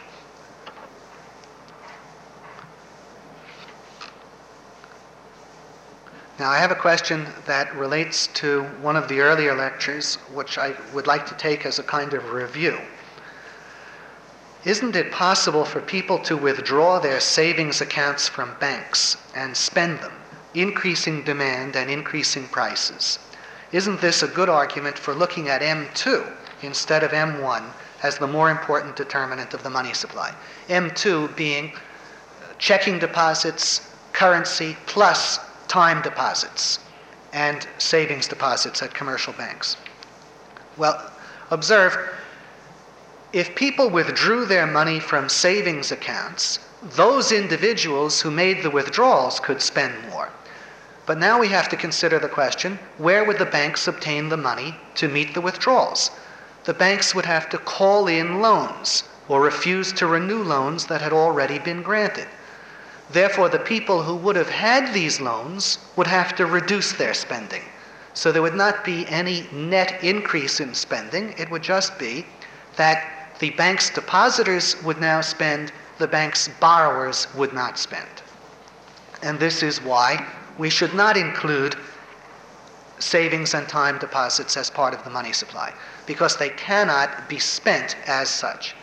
Now, I have a question that relates to one of the earlier lectures, which I would like to take as a kind of review. Isn't it possible for people to withdraw their savings accounts from banks and spend them, increasing demand and increasing prices? Isn't this a good argument for looking at M two instead of M one as the more important determinant of the money supply? M two being checking deposits, currency, plus time deposits and savings deposits at commercial banks. Well, observe, if people withdrew their money from savings accounts, those individuals who made the withdrawals could spend more. But now we have to consider the question, where would the banks obtain the money to meet the withdrawals? The banks would have to call in loans or refuse to renew loans that had already been granted. Therefore, the people who would have had these loans would have to reduce their spending. So there would not be any net increase in spending. It would just be that the bank's depositors would now spend, the bank's borrowers would not spend. And this is why we should not include savings and time deposits as part of the money supply, because they cannot be spent as such.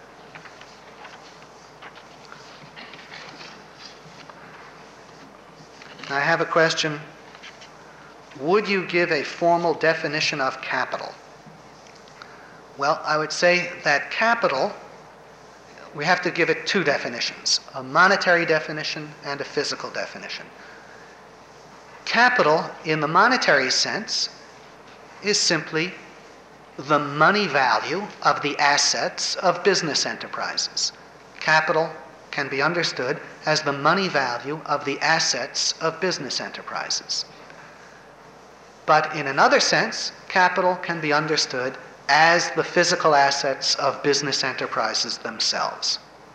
I have a question. Would you give a formal definition of capital? Well, I would say that capital, we have to give it two definitions, a monetary definition and a physical definition. Capital, in the monetary sense, is simply the money value of the assets of business enterprises. Capital can be understood as the money value of the assets of business enterprises. But in another sense, capital can be understood as the physical assets of business enterprises themselves.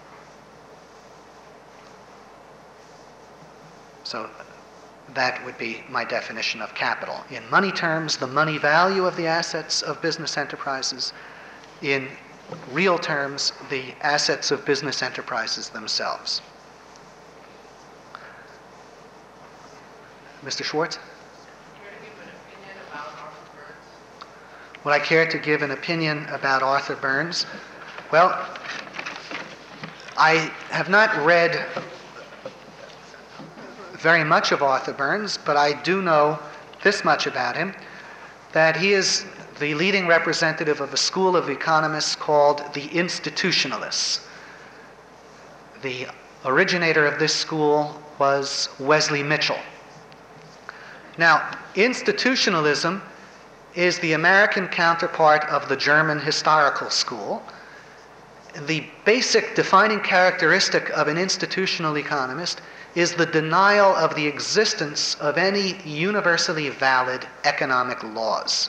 So that would be my definition of capital. In money terms, the money value of the assets of business enterprises. In real terms, the assets of business enterprises themselves. Mister Schwartz? Would I care to give an opinion about Arthur Burns? Well, I have not read very much of Arthur Burns, but I do know this much about him, that he is the leading representative of a school of economists called the Institutionalists. The originator of this school was Wesley Mitchell. Now, institutionalism is the American counterpart of the German historical school. The basic defining characteristic of an institutional economist is the denial of the existence of any universally valid economic laws.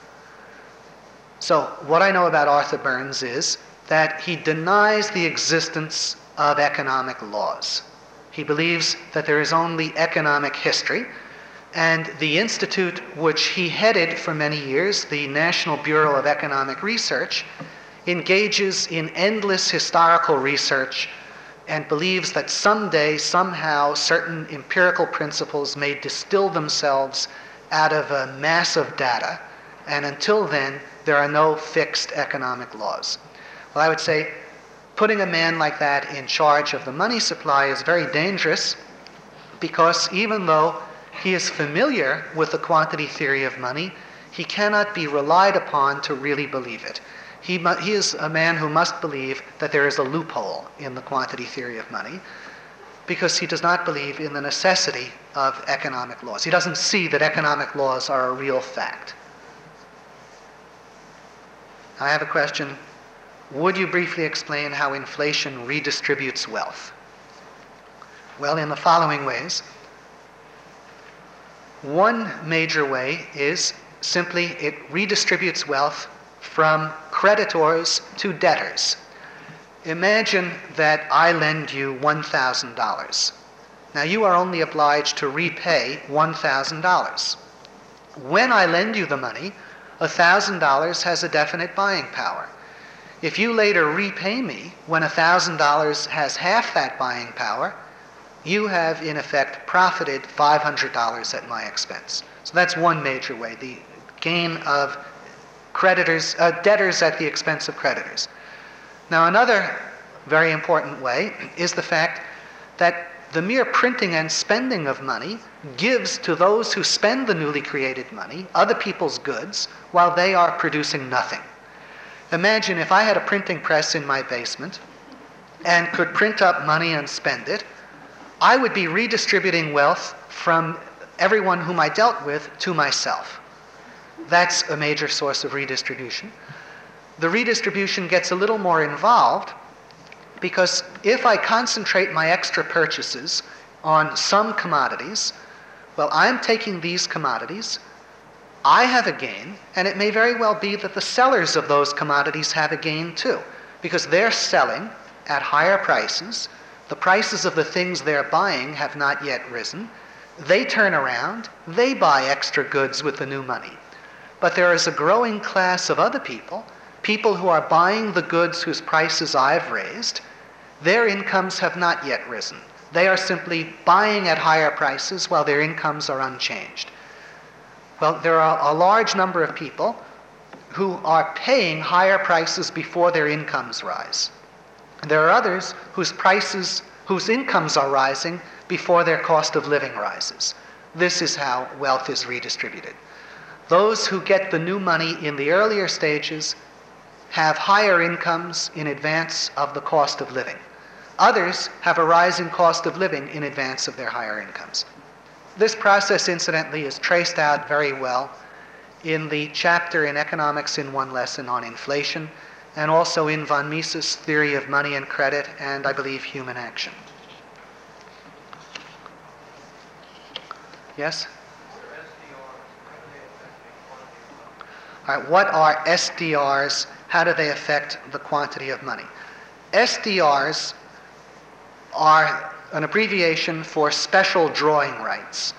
So what I know about Arthur Burns is that he denies the existence of economic laws. He believes that there is only economic history, and the institute which he headed for many years, the National Bureau of Economic Research, engages in endless historical research and believes that someday, somehow, certain empirical principles may distill themselves out of a mass of data, and until then, there are no fixed economic laws. Well, I would say putting a man like that in charge of the money supply is very dangerous, because even though he is familiar with the quantity theory of money, he cannot be relied upon to really believe it. He, mu- he is a man who must believe that there is a loophole in the quantity theory of money, because he does not believe in the necessity of economic laws. He doesn't see that economic laws are a real fact. I have a question. Would you briefly explain how inflation redistributes wealth? Well, in the following ways. One major way is simply it redistributes wealth from creditors to debtors. Imagine that I lend you one thousand dollars. Now you are only obliged to repay one thousand dollars. When I lend you the money, one thousand dollars has a definite buying power. If you later repay me when one thousand dollars has half that buying power, you have in effect profited five hundred dollars at my expense. So that's one major way, the gain of creditors, uh, debtors at the expense of creditors. Now another very important way is the fact that the mere printing and spending of money gives to those who spend the newly created money other people's goods while they are producing nothing. Imagine if I had a printing press in my basement and could print up money and spend it, I would be redistributing wealth from everyone whom I dealt with to myself. That's a major source of redistribution. The redistribution gets a little more involved because if I concentrate my extra purchases on some commodities, well, I'm taking these commodities, I have a gain, and it may very well be that the sellers of those commodities have a gain too, because they're selling at higher prices. The prices of the things they're buying have not yet risen. They turn around, they buy extra goods with the new money. But there is a growing class of other people, people who are buying the goods whose prices I've raised. Their incomes have not yet risen. They are simply buying at higher prices while their incomes are unchanged. Well, there are a large number of people who are paying higher prices before their incomes rise. There are others whose prices, whose incomes are rising before their cost of living rises. This is how wealth is redistributed. Those who get the new money in the earlier stages have higher incomes in advance of the cost of living. Others have a rising cost of living in advance of their higher incomes. This process, incidentally, is traced out very well in the chapter in Economics in One Lesson on inflation, and also in von Mises' theory of money and credit, and I believe human action. Yes? All right, what are S D Rs? How do they affect the quantity of money? S D Rs are an abbreviation for special drawing rights.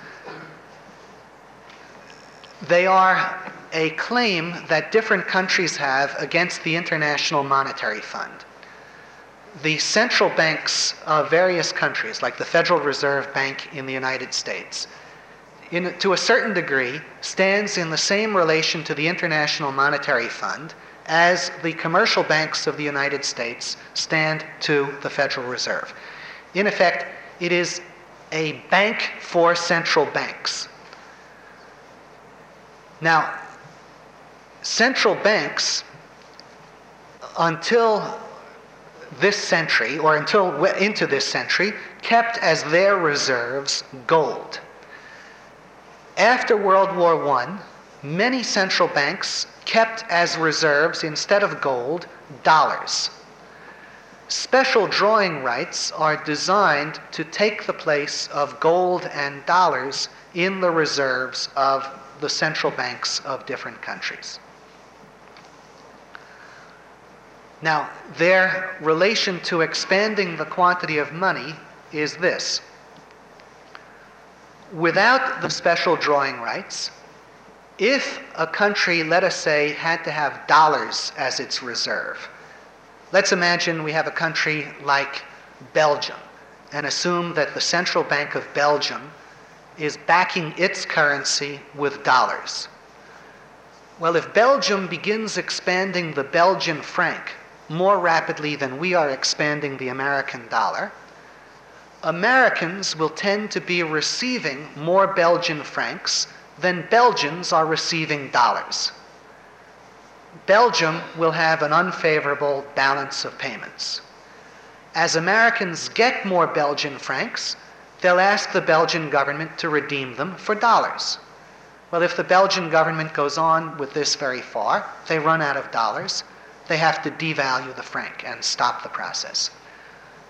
They are a claim that different countries have against the International Monetary Fund. The central banks of various countries, like the Federal Reserve Bank in the United States, in, to a certain degree, stands in the same relation to the International Monetary Fund as the commercial banks of the United States stand to the Federal Reserve. In effect, it is a bank for central banks. Now, central banks, until this century, or until into this century, kept as their reserves gold. After World War One, many central banks kept as reserves, instead of gold, dollars. Special drawing rights are designed to take the place of gold and dollars in the reserves of the central banks of different countries. Now, their relation to expanding the quantity of money is this. Without the special drawing rights, if a country, let us say, had to have dollars as its reserve, let's imagine we have a country like Belgium and assume that the Central Bank of Belgium is backing its currency with dollars. Well, if Belgium begins expanding the Belgian franc more rapidly than we are expanding the American dollar, Americans will tend to be receiving more Belgian francs than Belgians are receiving dollars. Belgium will have an unfavorable balance of payments. As Americans get more Belgian francs, they'll ask the Belgian government to redeem them for dollars. Well, if the Belgian government goes on with this very far, they run out of dollars, they have to devalue the franc and stop the process.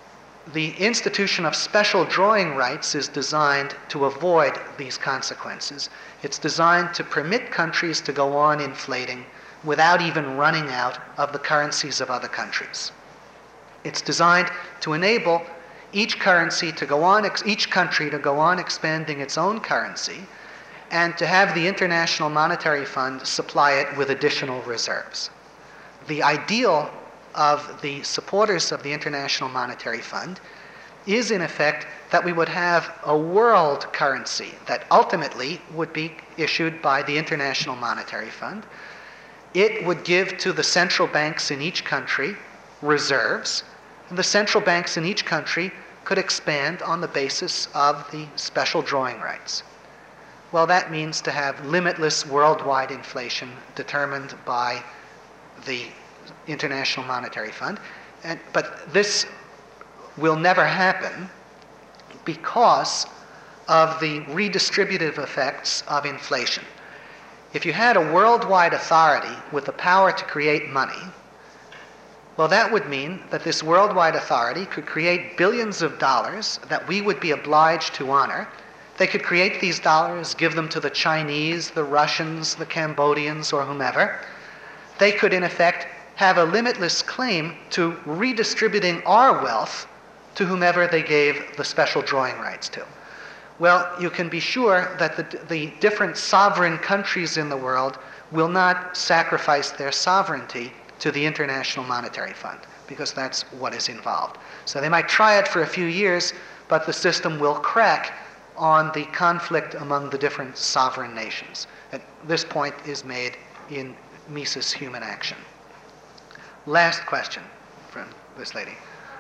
the institution of special drawing rights is designed to avoid these consequences. It's designed to permit countries to go on inflating without even running out of the currencies of other countries. It's designed to enable each currency to go on, each country to go on expanding its own currency, and to have the International Monetary Fund supply it with additional reserves. The ideal of the supporters of the International Monetary Fund is, in effect, that we would have a world currency that ultimately would be issued by the International Monetary Fund. It would give to the central banks in each country reserves, and the central banks in each country could expand on the basis of the special drawing rights. Well, that means to have limitless worldwide inflation determined by the International Monetary Fund. And, but this will never happen because of the redistributive effects of inflation. If you had a worldwide authority with the power to create money, well, that would mean that this worldwide authority could create billions of dollars that we would be obliged to honor. They could create these dollars, give them to the Chinese, the Russians, the Cambodians, or whomever. They could, in effect, have a limitless claim to redistributing our wealth to whomever they gave the special drawing rights to. Well, you can be sure that the, the different sovereign countries in the world will not sacrifice their sovereignty to the International Monetary Fund, because that's what is involved. So they might try it for a few years, but the system will crack on the conflict among the different sovereign nations. And this point is made in Mises Human Action. Last question from this lady.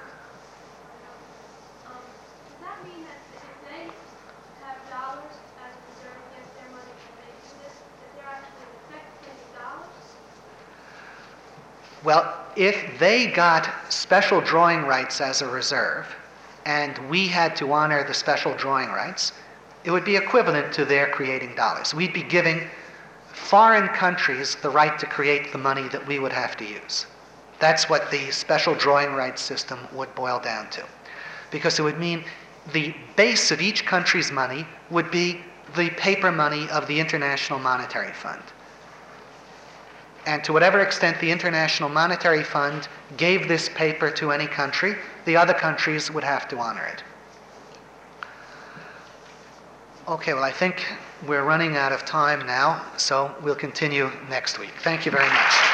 Um, does that mean that if they have dollars as a reserve against their money when they do this, that they're actually in effect getting dollars? Well, if they got special drawing rights as a reserve, and we had to honor the special drawing rights, it would be equivalent to their creating dollars. We'd be giving foreign countries the right to create the money that we would have to use. That's what the special drawing rights system would boil down to. Because it would mean the base of each country's money would be the paper money of the International Monetary Fund. And to whatever extent the International Monetary Fund gave this paper to any country, the other countries would have to honor it. Okay, well, I think we're running out of time now, so we'll continue next week. Thank you very much.